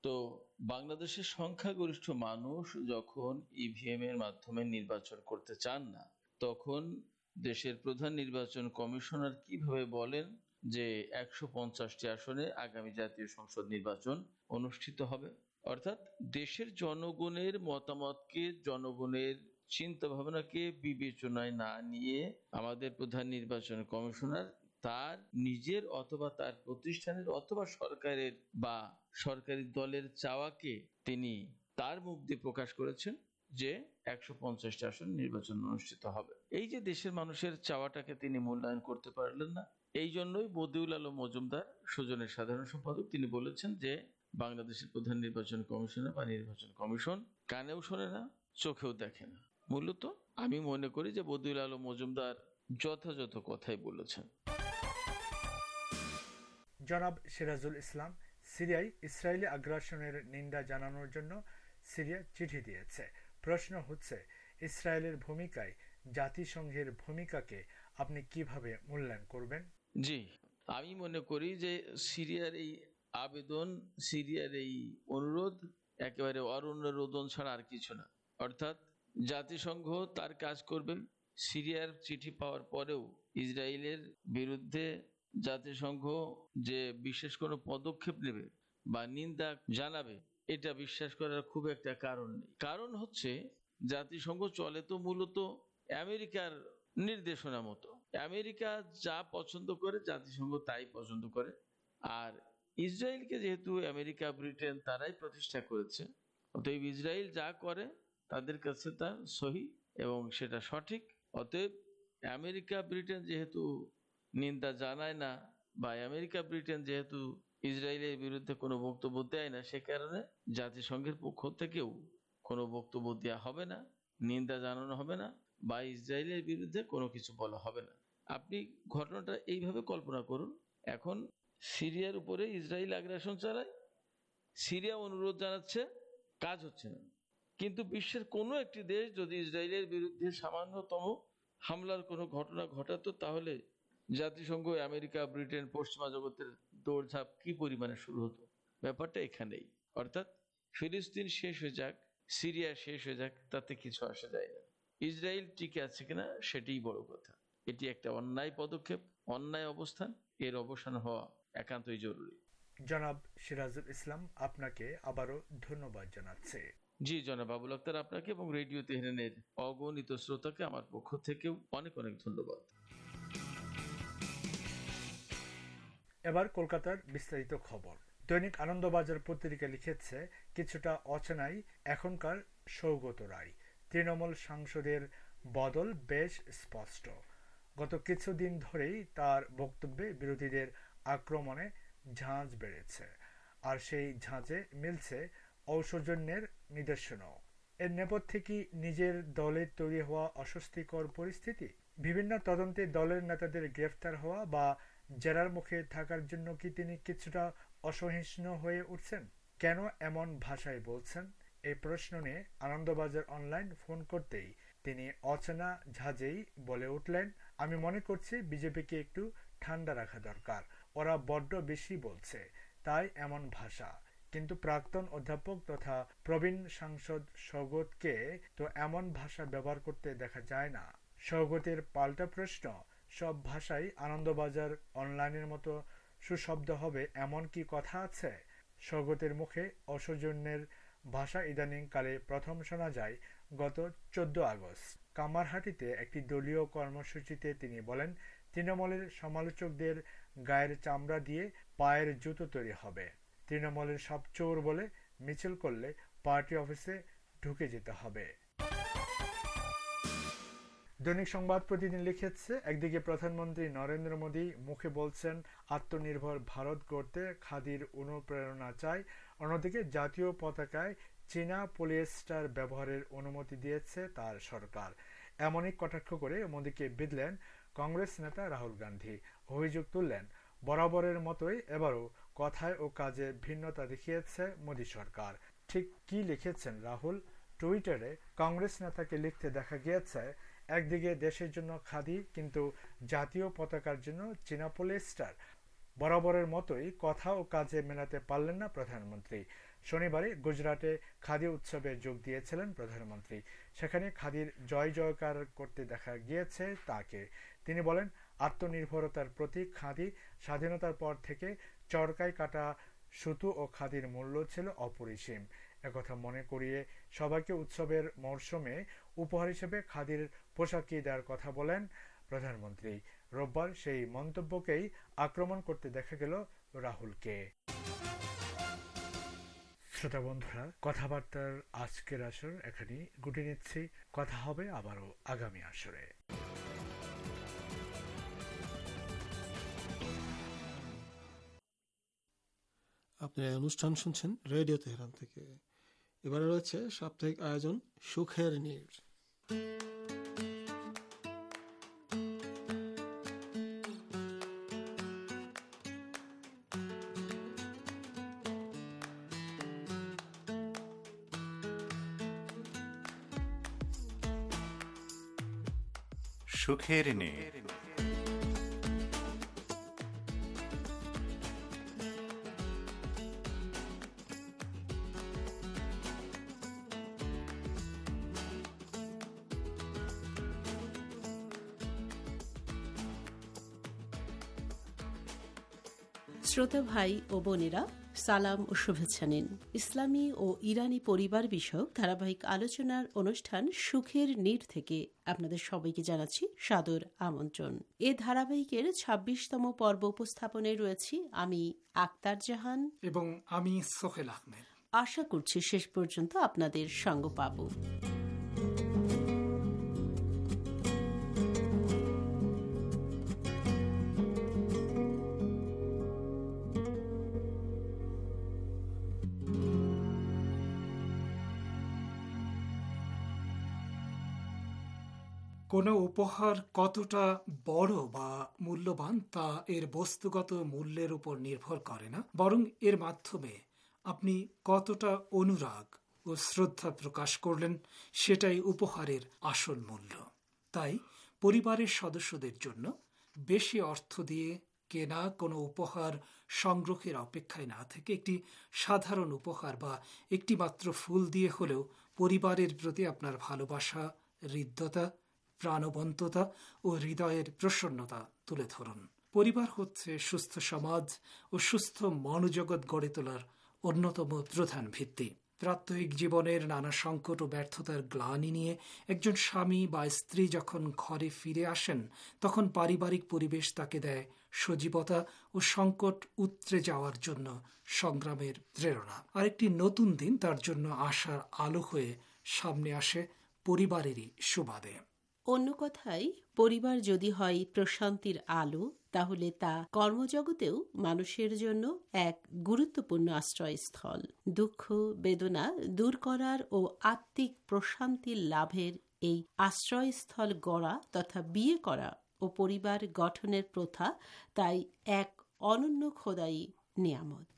তো বাংলাদেশের সংখ্যাগরিষ্ঠ মানুষ যখন ইভিএম এর মাধ্যমে নির্বাচন করতে চান না, তখন দেশের প্রধান নির্বাচন কমিশনার কিভাবে বলেন যে একশো পঞ্চাশটি আসনে আগামী জাতীয় সংসদ নির্বাচন অনুষ্ঠিত হবে? অর্থাৎ দেশের জনগণের মতামতকে, জনগণের চিন্তা ভাবনাকে বিবেচনায় না নিয়ে আমাদের প্রধান নির্বাচন কমিশনার তার নিজের অথবা তার প্রতিষ্ঠানের অথবা সরকারের বা সরকারি দলের চাওয়াকে তিনি তার মুখ দিয়ে প্রকাশ করেছেন যে একশো পঞ্চাশটি আসন নির্বাচন অনুষ্ঠিত হবে। এই যে দেশের মানুষের চাওয়াটাকে তিনি মূল্যায়ন করতে পারলেন না, এই জন্যই বদিউল আলম মজুমদার, সুজনের সাধারণ সম্পাদক, তিনি বলেছেন যে বাংলাদেশের প্রধান নির্বাচন কমিশনার বা নির্বাচন কমিশন কানেও শোনে না, চোখেও দেখে না। মূলত আমি মনে করি যে বদিউল আলম মজুমদার যথাযথ কথাই বলেছেন। জনাব সিরাজুল ইসলাম, সিরিয়ায় ইসরায়েলি আগ্রাসনের নিন্দা জানানোর জন্য সিরিয়া চিঠি দিয়েছে। প্রশ্ন হচ্ছে, ইসরায়েলের ভূমিকায় জাতিসংঘের ভূমিকাকে আপনি কিভাবে মূল্যায়ন করবেন? জি, আমি মনে করি যে সিরিয়ার এই আবেদন, সিরিয়ার এই অনুরোধ একেবারে অরণ্য রোদন ছাড়া আর কিছু না। অর্থাৎ জাতিসংঘ তার কাজ করবে। সিরিয়ার চিঠি পাওয়ার পরেও ইসরায়েলের বিরুদ্ধে জাতিসংঘ যে বিশেষ কোনো পদক্ষেপ নেবে বা নিন্দা জানাবে, এটা বিশ্বাস করার খুব একটা কারণ নেই। কারণ হচ্ছে জাতিসংঘ চলে তো মূলত আমেরিকার নির্দেশনা মতো। আমেরিকা যা পছন্দ করে জাতিসংঘ তাই পছন্দ করে। আর ইসরায়েলকে যেহেতু আমেরিকা, ব্রিটেন তারাই প্রতিষ্ঠা করেছে, অতএব ইসরায়েল যা করে তাদের কাছে তা সহি এবং সেটা সঠিক। অতএব আমেরিকা, ব্রিটেন যেহেতু নিন্দা জানায় না বা আমেরিকা, ব্রিটেন যেহেতু ইসরায়েলের বিরুদ্ধে কোনো বক্তব্য দেয় না, সে কারণে জাতিসংঘের পক্ষ থেকেও কোনো বক্তব্য দেওয়া হবে না, নিন্দা জানানো হবে না বা ইসরায়েলের বিরুদ্ধে কোনো কিছু বলা হবে না। আপনি ঘটনাটা এইভাবে কল্পনা করুন, এখন সিরিয়ার উপরে ইসরায়েল আগ্রাসন চালায়, সিরিয়া অনুরোধ জানাচ্ছে, কাজ হচ্ছে না। কিন্তু বিশ্বের কোনো একটি দেশ যদি ইসরায়েলের বিরুদ্ধে সামান্যতম হামলার কোনো ঘটনা ঘটাতো, তাহলে জাতিসংঘ, আমেরিকা, ব্রিটেন, পশ্চিমা জগতের দৌড়ঝাঁপ কি পরিমাণে শুরু হতো। ব্যাপারটা এখানেই। অর্থাৎ ফিলিস্তিন শেষ হয়ে যাক, সিরিয়া শেষ হয়ে যাক, তাতে কিছু আসে যায় না। ইসরায়েল টিকে আছে কিনা সেটাই বড় কথা। এটি একটা অন্যায় পদক্ষেপ, অন্যায় অবস্থান, এর অবসান হওয়া একান্তই জরুরি। জনাব সিরাজুল ইসলাম, আপনাকে আবারও ধন্যবাদ জানাচ্ছি। জি জনাব আবুল আক্তার, আপনাকে এবং রেডিও তেহরানের অগণিত শ্রোতাকে আমার পক্ষ থেকেও অনেক অনেক ধন্যবাদ। এবার কলকাতার বিস্তারিত খবর। দৈনিক আনন্দবাজার পত্রিকা লিখেছে, কিছুটা অচেনাই এখনকার সৌগত রায়। তৃণমূল সাংসদের বদল বেশ স্পষ্ট। গত কিছুদিন ধরেই তার বক্তব্যে বিরোধীদের আক্রমণে ঝাঁজ বেড়েছে, আর সেই ঝাঁজে মিলছে অসৌজন্যের নিদর্শনও। এর নেপথ্যে কি নিজের দলে তৈরি হওয়া অস্বস্তিকর পরিস্থিতি, বিভিন্ন তদন্তে দলের নেতাদের গ্রেফতার হওয়া বা জেরার মুখে থাকার জন্য কি তিনি কিছুটা অসহিষ্ণু হয়ে উঠছেন? কেন এমন ভাষায় বলছেন? এই প্রশ্ন নিয়ে আনন্দবাজার অনলাইন ফোন করতেই তিনি অচেনা ঝাঁজেই বলে উঠলেন, আমি মনে করছি বিজেপিকে একটু ঠান্ডা রাখা দরকার, ওরা বড্ড বেশি বলছে, তাই এমন ভাষা। কিন্তু প্রাক্তন অধ্যাপক তথা প্রবীণ সাংসদ সৌগতকে তো এমন ভাষা ব্যবহার করতে দেখা যায় না। সৌগতের পাল্টা প্রশ্ন, সব ভাষাই আনন্দবাজার অনলাইনের মতো সুশব্দ হবে এমন কি কথা আছে? সৌগতের মুখে অসৌজন্যের ভাষা ইদানিং কালে প্রথম শোনা যায় গত চোদ্দ আগস্ট কামারহাটিতে একটি দলীয় কর্মসূচিতে তিনি বলেন, তৃণমূলের সমালোচকদের গায়ের চামড়া দিয়ে পায়ের জুতো তৈরি হবে। তৃণমূলের সব চোর বলে মিছিল করলে পার্টি অফিসে ঢুকে যেতে হবে। দৈনিক সংবাদ প্রতিদিন লিখেছে, একদিকে প্রধানমন্ত্রী নরেন্দ্র মোদী মুখে বলছেন আত্মনির্ভর ভারত গড়তে খাদির অনুপ্রেরণা চাই, অন্যদিকে জাতীয় পতাকায় চীনা পলিয়েস্টার ব্যবহারের অনুমতি দিয়েছে তার সরকার। এমনই কটাক্ষ করে মোদীকে বিঁধলেন কংগ্রেস নেতা রাহুল গান্ধী। অভিযোগ তুললেন, বরাবরের মতোই এবারও কথায় ও কাজে ভিন্নতা দেখিয়েছে মোদী সরকার। ঠিক কি লিখেছেন রাহুল? টুইটারে কংগ্রেস নেতাকে লিখতে দেখা গিয়েছে, একদিকে দেশের জন্য খাদি, কিন্তু জাতীয় পতাকার জন্য চীনা পলিয়েস্টার। বরাবরের মতোই কথা ও কাজে মেলাতে পারলেন না প্রধানমন্ত্রী। শনিবারে গুজরাটে খাদি উৎসবে যোগ দিয়েছিলেন প্রধানমন্ত্রী। সেখানে খাদির জয় জয়কার করতে দেখা গিয়েছে তাকে। তিনি বলেন, আত্মনির্ভরতার প্রতীক খাদি। স্বাধীনতার পর থেকে চরকায় কাটা সুতো ও খাদির মূল্য ছিল অপরিসীম। একথা মনে করিয়ে সবাইকে উৎসবের মরশুমে উপহার হিসেবে খাদির পোশাকি দেওয়ার কথা বলেন প্রধানমন্ত্রী। রোববার সেই মন্তব্যকেই আক্রমণ করতে দেখা গেল রাহুলকে। শ্রোতা বন্ধুরা, কথাবার্তার আজকের আসর এখানেই গুটিয়ে নিচ্ছি। কথা হবে আবারও আগামী আসরে। আপনারা অনুষ্ঠান শুনছেন রেডিও তেহরান থেকে। এবারে রয়েছে সাপ্তাহিক আয়োজন সুখের নীড়। সুখের নীড়। শ্রোতা ভাই ও বোনেরা, সালাম ও শুভেচ্ছা নিন। ইসলামী ও ইরানি পরিবার বিষয়ক ধারাবাহিক আলোচনার অনুষ্ঠান সুখের নীড় থেকে আপনাদের সবাইকে জানাচ্ছি সাদর আমন্ত্রণ। এ ধারাবাহিকের ছাব্বিশতম পর্ব উপস্থাপনায় রয়েছি আমি আক্তার জাহান এবং আমি সোহেল আহমেদ। আশা করছি শেষ পর্যন্ত আপনাদের সঙ্গ পাব। কোনো উপহার কতটা বড় বা মূল্যবান তা এর বস্তুগত মূল্যের উপর নির্ভর করে না, বরং এর মাধ্যমে আপনি কতটা অনুরাগ ও শ্রদ্ধা প্রকাশ করলেন সেটাই উপহারের আসল মূল্য। তাই পরিবারের সদস্যদের জন্য বেশি অর্থ দিয়ে কেনা কোনো উপহার সংগ্রহের অপেক্ষায় না থেকে একটি সাধারণ উপহার বা একটি মাত্র ফুল দিয়ে হলেও পরিবারের প্রতি আপনার ভালোবাসা, হৃদ্যতা, প্রাণবন্ততা ও হৃদয়ের প্রসন্নতা তুলে ধরুন। পরিবার হচ্ছে সুস্থ সমাজ ও সুস্থ মনোজগৎ গড়ে তোলার অন্যতম প্রধান ভিত্তি। প্রাত্যহিক জীবনের নানা সংকট ও ব্যর্থতার গ্লানি নিয়ে একজন স্বামী বা স্ত্রী যখন ঘরে ফিরে আসেন, তখন পারিবারিক পরিবেশ তাকে দেয় সজীবতা ও সংকট উতরে যাওয়ার জন্য সংগ্রামের প্রেরণা। আরেকটি নতুন দিন তার জন্য আশার আলো হয়ে সামনে আসে পরিবারেরই সুবাদে। অন্য কথায়, পরিবার যদি হয় প্রশান্তির আলো, তাহলে তা কর্মজগতেও মানুষের জন্য এক গুরুত্বপূর্ণ আশ্রয়স্থল। দুঃখ বেদনা দূর করার ও আত্মিক প্রশান্তি লাভের এই আশ্রয়স্থল গড়া তথা বিয়ে করা ও পরিবার গঠনের প্রথা তাই এক অনন্য খোদাই নিয়ামত।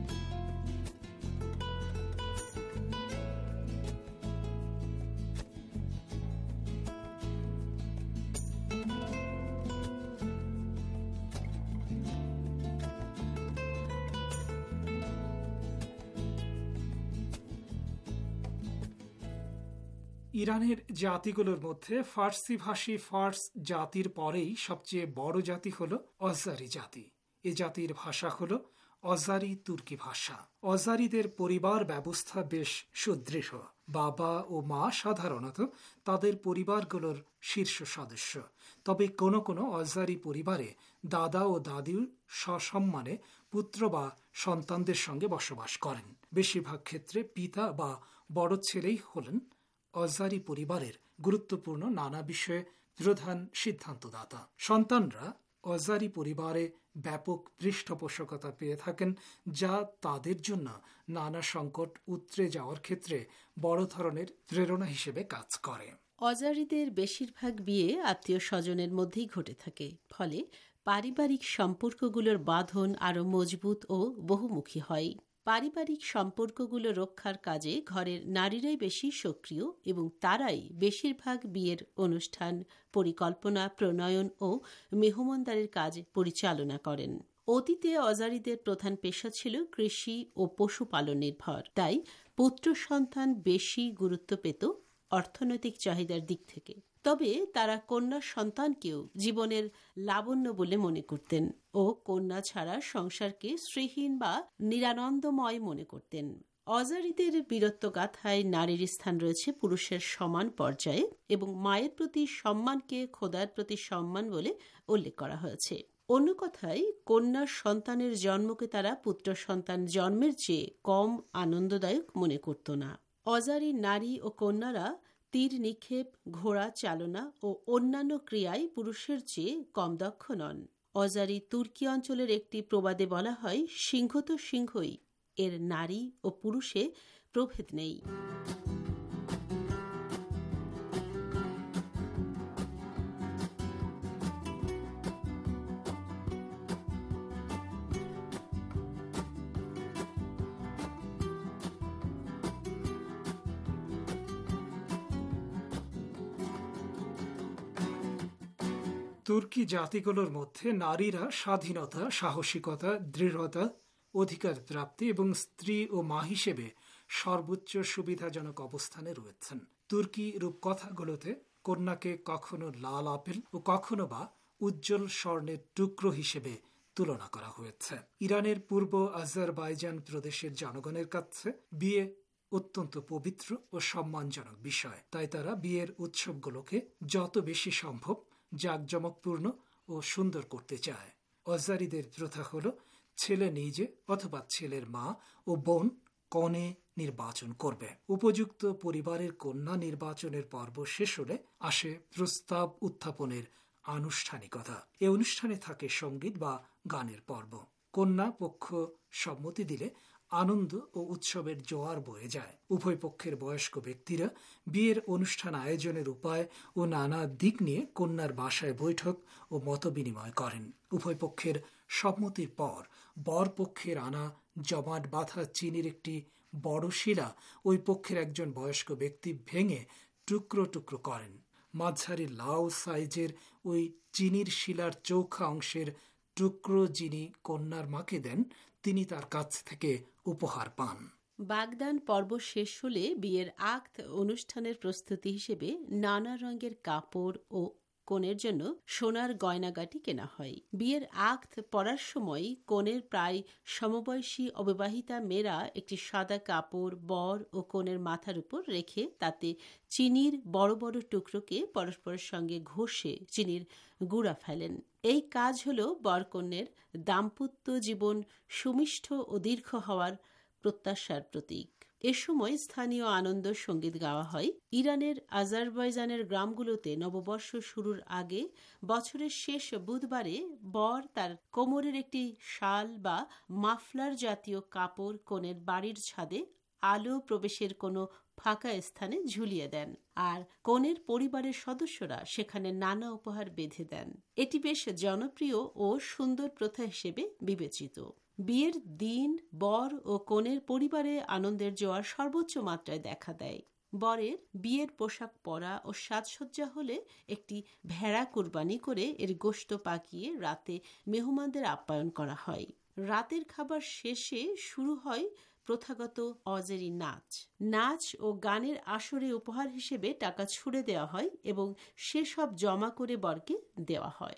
ইরানের জাতিগুলোর মধ্যে ফার্সি ভাষী ফার্স জাতির পরেই সবচেয়ে বড় জাতি হল অজারি জাতি। এ জাতির ভাষা হল অজারি তুর্কি ভাষা। অজারিদের পরিবার ব্যবস্থা বেশ সুদৃঢ়। বাবা ও মা সাধারণত তাদের পরিবারগুলোর শীর্ষ সদস্য। তবে কোনো কোনো অজারি পরিবারে দাদা ও দাদিও সসম্মানে পুত্র বা সন্তানদের সঙ্গে বসবাস করেন। বেশিরভাগ ক্ষেত্রে পিতা বা বড় ছেলেই হলেন অজারি পরিবারের গুরুত্বপূর্ণ নানা বিষয়ে প্রধান সিদ্ধান্তদাতা। সন্তানরা অজারি পরিবারে ব্যাপক পৃষ্ঠপোষকতা পেয়ে থাকেন, যা তাদের জন্য নানা সংকট উতরে যাওয়ার ক্ষেত্রে বড় ধরনের প্রেরণা হিসেবে কাজ করে। অজারিদের বেশিরভাগ বিয়ে আত্মীয় স্বজনের মধ্যেই ঘটে থাকে, ফলে পারিবারিক সম্পর্কগুলোর বাঁধন আরও মজবুত ও বহুমুখী হয়। পারিবারিক সম্পর্কগুলো রক্ষার কাজে ঘরের নারীরাই বেশি সক্রিয় এবং তারাই বেশিরভাগ বিয়ের অনুষ্ঠান, পরিকল্পনা, প্রণয়ন ও মেহমানদারির কাজ পরিচালনা করেন। অতীতে অজারিদের প্রধান পেশা ছিল কৃষি ও পশুপালন নির্ভর, তাই পুত্র সন্তান বেশি গুরুত্ব পেত অর্থনৈতিক চাহিদার দিক থেকে। তবে তারা কন্যা সন্তানকেও জীবনের লাবণ্য বলে মনে করতেন ও কন্যা ছাড়া সংসারকে শ্রীহীন বা নিরানন্দময় মনে করতেন। অজারিদের বীরত্ব গাথায় নারীর স্থান রয়েছে পুরুষের সমান পর্যায়ে এবং মায়ের প্রতি সম্মানকে খোদার প্রতি সম্মান বলে উল্লেখ করা হয়েছে। অন্য কথায়, কন্যা সন্তানের জন্মকে তারা পুত্র সন্তান জন্মের চেয়ে কম আনন্দদায়ক মনে করত না। অজারি নারী ও কন্যারা তীর নিক্ষেপ, ঘোড়া চালনা ও অন্যান্য ক্রিয়ায় পুরুষের চেয়ে কম দক্ষ নন। অজারি তুর্কি অঞ্চলের একটি প্রবাদে বলা হয়, সিংহ তো সিংহই, এর নারী ও পুরুষে প্রভেদ নেই। তুর্কি জাতিগুলোর মধ্যে নারীরা স্বাধীনতা, সাহসিকতা, দৃঢ়তা, অধিকার প্রাপ্তি এবং স্ত্রী ও মা হিসেবে সর্বোচ্চ সুবিধাজনক অবস্থানে রয়েছেন। তুর্কি রূপকথাগুলোতে কন্যাকে কখনো লাল আপেল ও কখনো বা উজ্জ্বল স্বর্ণের টুকরো হিসেবে তুলনা করা হয়েছে। ইরানের পূর্ব আজারবাইজান প্রদেশের জনগণের কাছে বিয়ে অত্যন্ত পবিত্র ও সম্মানজনক বিষয়, তাই তারা বিয়ের উৎসবগুলোকে যত বেশি সম্ভব জাঁকজমকপূর্ণ ও সুন্দর করতে চায়। অজারিদের প্রথা হল ছেলে নিজে অথবা ছেলের মা ও বোন কনে নির্বাচন করবে। উপযুক্ত পরিবারের কন্যা নির্বাচনের পর্ব শেষ হলে আসে প্রস্তাব উত্থাপনের আনুষ্ঠানিকতা। এ অনুষ্ঠানে থাকে সঙ্গীত বা গানের পর্ব। কন্যা পক্ষ সম্মতি দিলে আনন্দ ও উৎসবের জোয়ার বয়ে যায়। উভয় পক্ষের বয়স্ক ব্যক্তিরা বিয়ের অনুষ্ঠান আয়োজনের উপায় ও নানা দিক নিয়ে কন্যার বাসায় বৈঠক ও মতবিনিময় করেন। উভয় পক্ষের সম্মতির পর বর পক্ষের আনা জমাট বাঁধা চিনির একটি বড় শিলা ওই পক্ষের একজন বয়স্ক ব্যক্তি ভেঙে টুকরো টুকরো করেন। মাঝারি লাউ সাইজের ওই চিনির শিলার চৌখা অংশের টুকরো যিনি কন্যার মাকে দেন, তিনি তার কাছ থেকে উপহার পান। বাগদান পর্ব শেষ হলে বিয়ের আক্ত অনুষ্ঠানের প্রস্তুতি হিসেবে নানা রঙের কাপড় ও কনের জন্য সোনার গয়নাগাটি কেনা হয়। বিয়ের আক্ত পরার সময় কনের প্রায় সমবয়সী অবিবাহিতা মেয়েরা একটি সাদা কাপড় বর ও কনের মাথার উপর রেখে তাতে চিনির বড় বড় টুকরোকে পরস্পরের সঙ্গে ঘষে চিনির গুঁড়া ফেলেন। এই কাজ হল বরকন্যের দাম্পত্য জীবন সুমিষ্ঠ ও দীর্ঘ হওয়ার প্রত্যাশার প্রতীক। এ সময় স্থানীয় আনন্দ সঙ্গীত গাওয়া হয়। ইরানের আজারবাইজানের গ্রামগুলোতে নববর্ষ শুরুর আগে বছরের শেষ বুধবারে বর তার কোমরের একটি শাল বা মাফলার জাতীয় কাপড় কনের বাড়ির ছাদে আলো প্রবেশের কোনো ফাঁকা স্থানে ঝুলিয়ে দেন, আর কনের পরিবারের সদস্যরা সেখানে নানা উপহার বেঁধে দেন। এটি বেশ জনপ্রিয় ও সুন্দর প্রথা হিসেবে বিবেচিত। বিয়ের দিন বর ও কনের পরিবারে আনন্দের জোয়ার সর্বোচ্চ মাত্রায় দেখা দেয়। বরের বিয়ের পোশাক পরা ও সাজসজ্জা হলে একটি ভেড়া কুরবানি করে এর গোশত পাকিয়ে রাতে মেহমানদের আপ্যায়ন করা হয়। রাতের খাবার শেষে শুরু হয় প্রথাগত অজেরি নাচ। নাচ ও গানের আসরে উপহার হিসেবে টাকা ছুড়ে দেওয়া হয় এবং সেসব জমা করে বরকে দেওয়া হয়।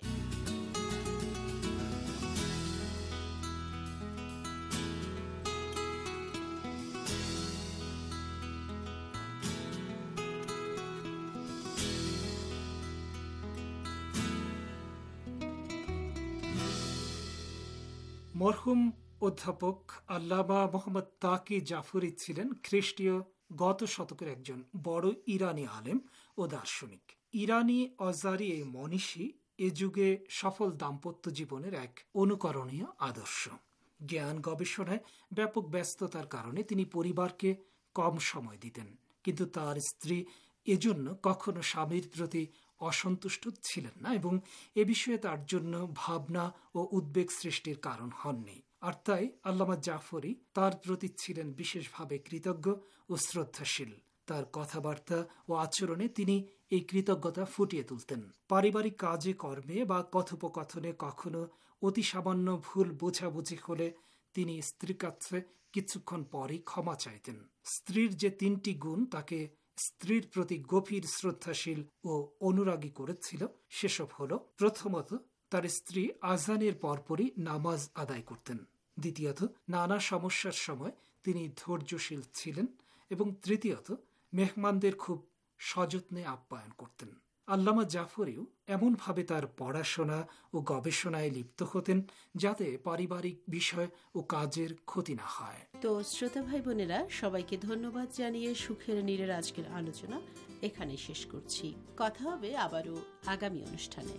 মরহুম অধ্যাপক আল্লামা মোহাম্মদ তাকি জাফরি ছিলেন খ্রিস্টীয় গত শতকের একজন বড় ইরানি আলেম ও দার্শনিক। ইরানি অজারি এই মনীষী এ যুগে সফল দাম্পত্য জীবনের এক অনুকরণীয় আদর্শ। জ্ঞান গবেষণায় ব্যাপক ব্যস্ততার কারণে তিনি পরিবারকে কম সময় দিতেন, কিন্তু তার স্ত্রী এজন্য কখনো স্বামীর প্রতি অসন্তুষ্ট ছিলেন না এবং এ বিষয়ে তার জন্য ভাবনা ও উদ্বেগ সৃষ্টির কারণ হননি। আর তাই আল্লামা জাফরি তার প্রতি ছিলেন বিশেষভাবে কৃতজ্ঞ ও শ্রদ্ধাশীল। তার কথাবার্তা ও আচরণে তিনি এই কৃতজ্ঞতা ফুটিয়ে তুলতেন। পারিবারিক কাজে কর্মে বা কথোপকথনে কখনো অতি সামান্য ভুল বোঝাবুঝি হলে তিনি স্ত্রীর কাছে কিছুক্ষণ পরই ক্ষমা চাইতেন। স্ত্রীর যে তিনটি গুণ তাকে স্ত্রীর প্রতি গভীর শ্রদ্ধাশীল ও অনুরাগী করেছিল সেসব হল, প্রথমত তার স্ত্রী আজানের পরপরই নামাজ আদায় করতেন, দ্বিতীয়ত নানা সমস্যার সময় তিনি ধৈর্যশীল ছিলেন এবং তৃতীয়ত মেহমানদের খুব সযত্নে আপ্যায়ন করতেন। আল্লামা জাফরিও এমনভাবে তার পড়াশোনা ও গবেষণায় লিপ্ত হতেন যাতে পারিবারিক বিষয় ও কাজের ক্ষতি না হয়। তো শ্রোতা ভাই বোনেরা, সবাইকে ধন্যবাদ জানিয়ে সুখের নীড়ের আজকের আলোচনা এখানে শেষ করছি। কথা হবে আবারও আগামী অনুষ্ঠানে।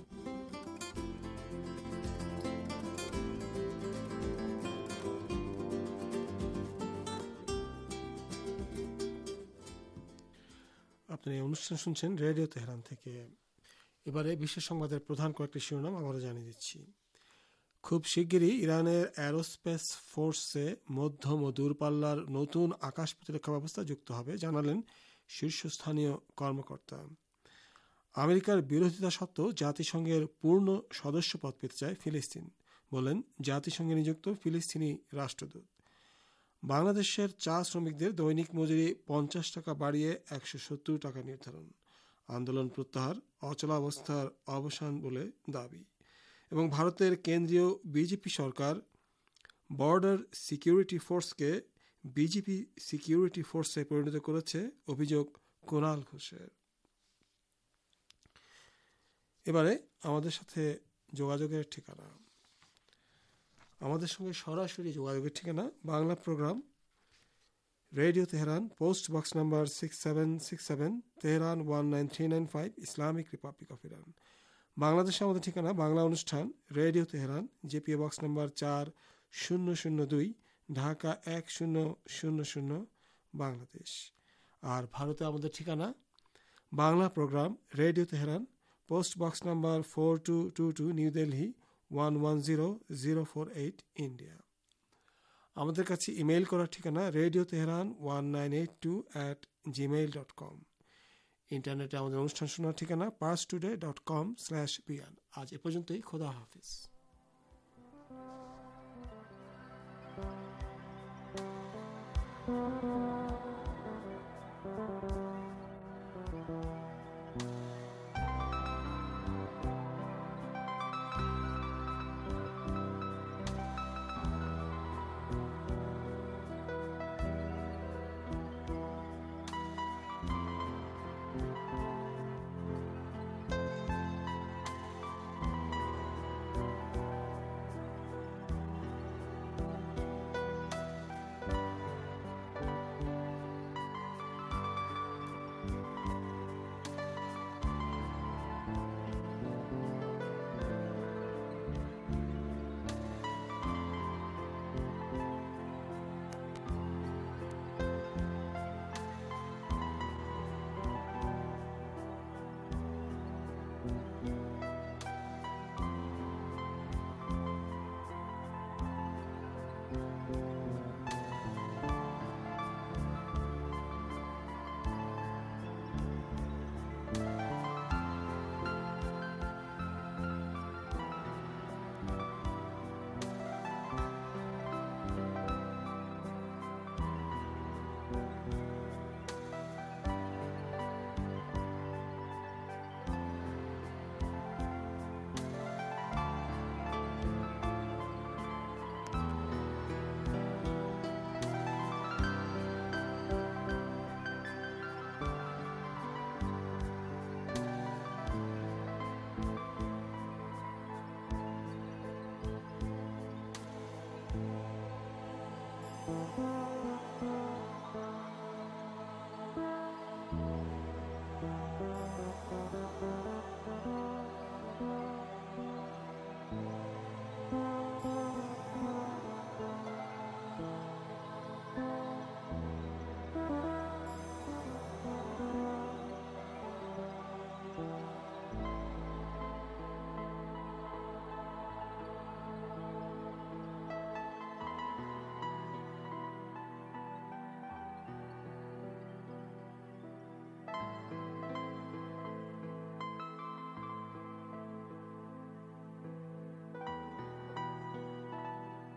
আপনি এই অনুষ্ঠান শুনছেন রেডিও তেহরান থেকে। এবারে বিশেষ সংবাদের প্রধান কয়েকটি শিরোনাম আমরা জানিয়ে দিচ্ছি। খুব শিগগিরই ইরানের অ্যারোস্পেস ফোর্সে মধ্যম ও দূরপাল্লার নতুন আকাশ প্রতিরক্ষা ব্যবস্থা যুক্ত হবে, জানালেন শীর্ষস্থানীয় কর্মকর্তা। আমেরিকার বিরোধিতা সত্ত্বেও জাতিসংঘের পূর্ণ সদস্যপদ পেতে চায় ফিলিস্তিন, বলেন জাতিসংঘে নিযুক্ত ফিলিস্তিনি রাষ্ট্রদূত। বাংলাদেশের চা শ্রমিকদের দৈনিক মজুরি পঞ্চাশ টাকা বাড়িয়ে একশো সত্তর টাকা নির্ধারণ, আন্দোলন প্রত্যাহার, অচলাবস্থার অবসান বলে দাবি। এবং ভারতের কেন্দ্রীয় বিজেপি সরকার বর্ডার সিকিউরিটি ফোর্সকে বিজেপি সিকিউরিটি ফোর্সে পরিণত করেছে, অভিযোগ কুণাল ঘোষের। এবারে আমাদের সাথে যোগাযোগের ঠিকানা, আমাদের সঙ্গে সরাসরি যোগাযোগের ঠিকানা Bangla program radio Tehran, post box number six seven six seven Tehran one nine three nine five, Islamic Republic of Iran. বাংলাদেশে আমাদের ঠিকানা বাংলা অনুষ্ঠান radio Tehran, GPO box number চার শূন্য শূন্য দুই, ঢাকা এক শূন্য শূন্য শূন্য, বাংলাদেশ। আর ভারতে আমাদের ঠিকানা Bangla program radio Tehran, post box number four two two two, New Delhi one one zero zero four eight, India. আমাদের কাছে ইমেইল করার ঠিকানা radio Tehran one nine eight two at gmail dot com. ইন্টারনেটে আমাদের অনুষ্ঠান শোনার ঠিকানা Pars today dot com slash BN. আজ এ পর্যন্তই, খোদা হাফিজ। Thank you.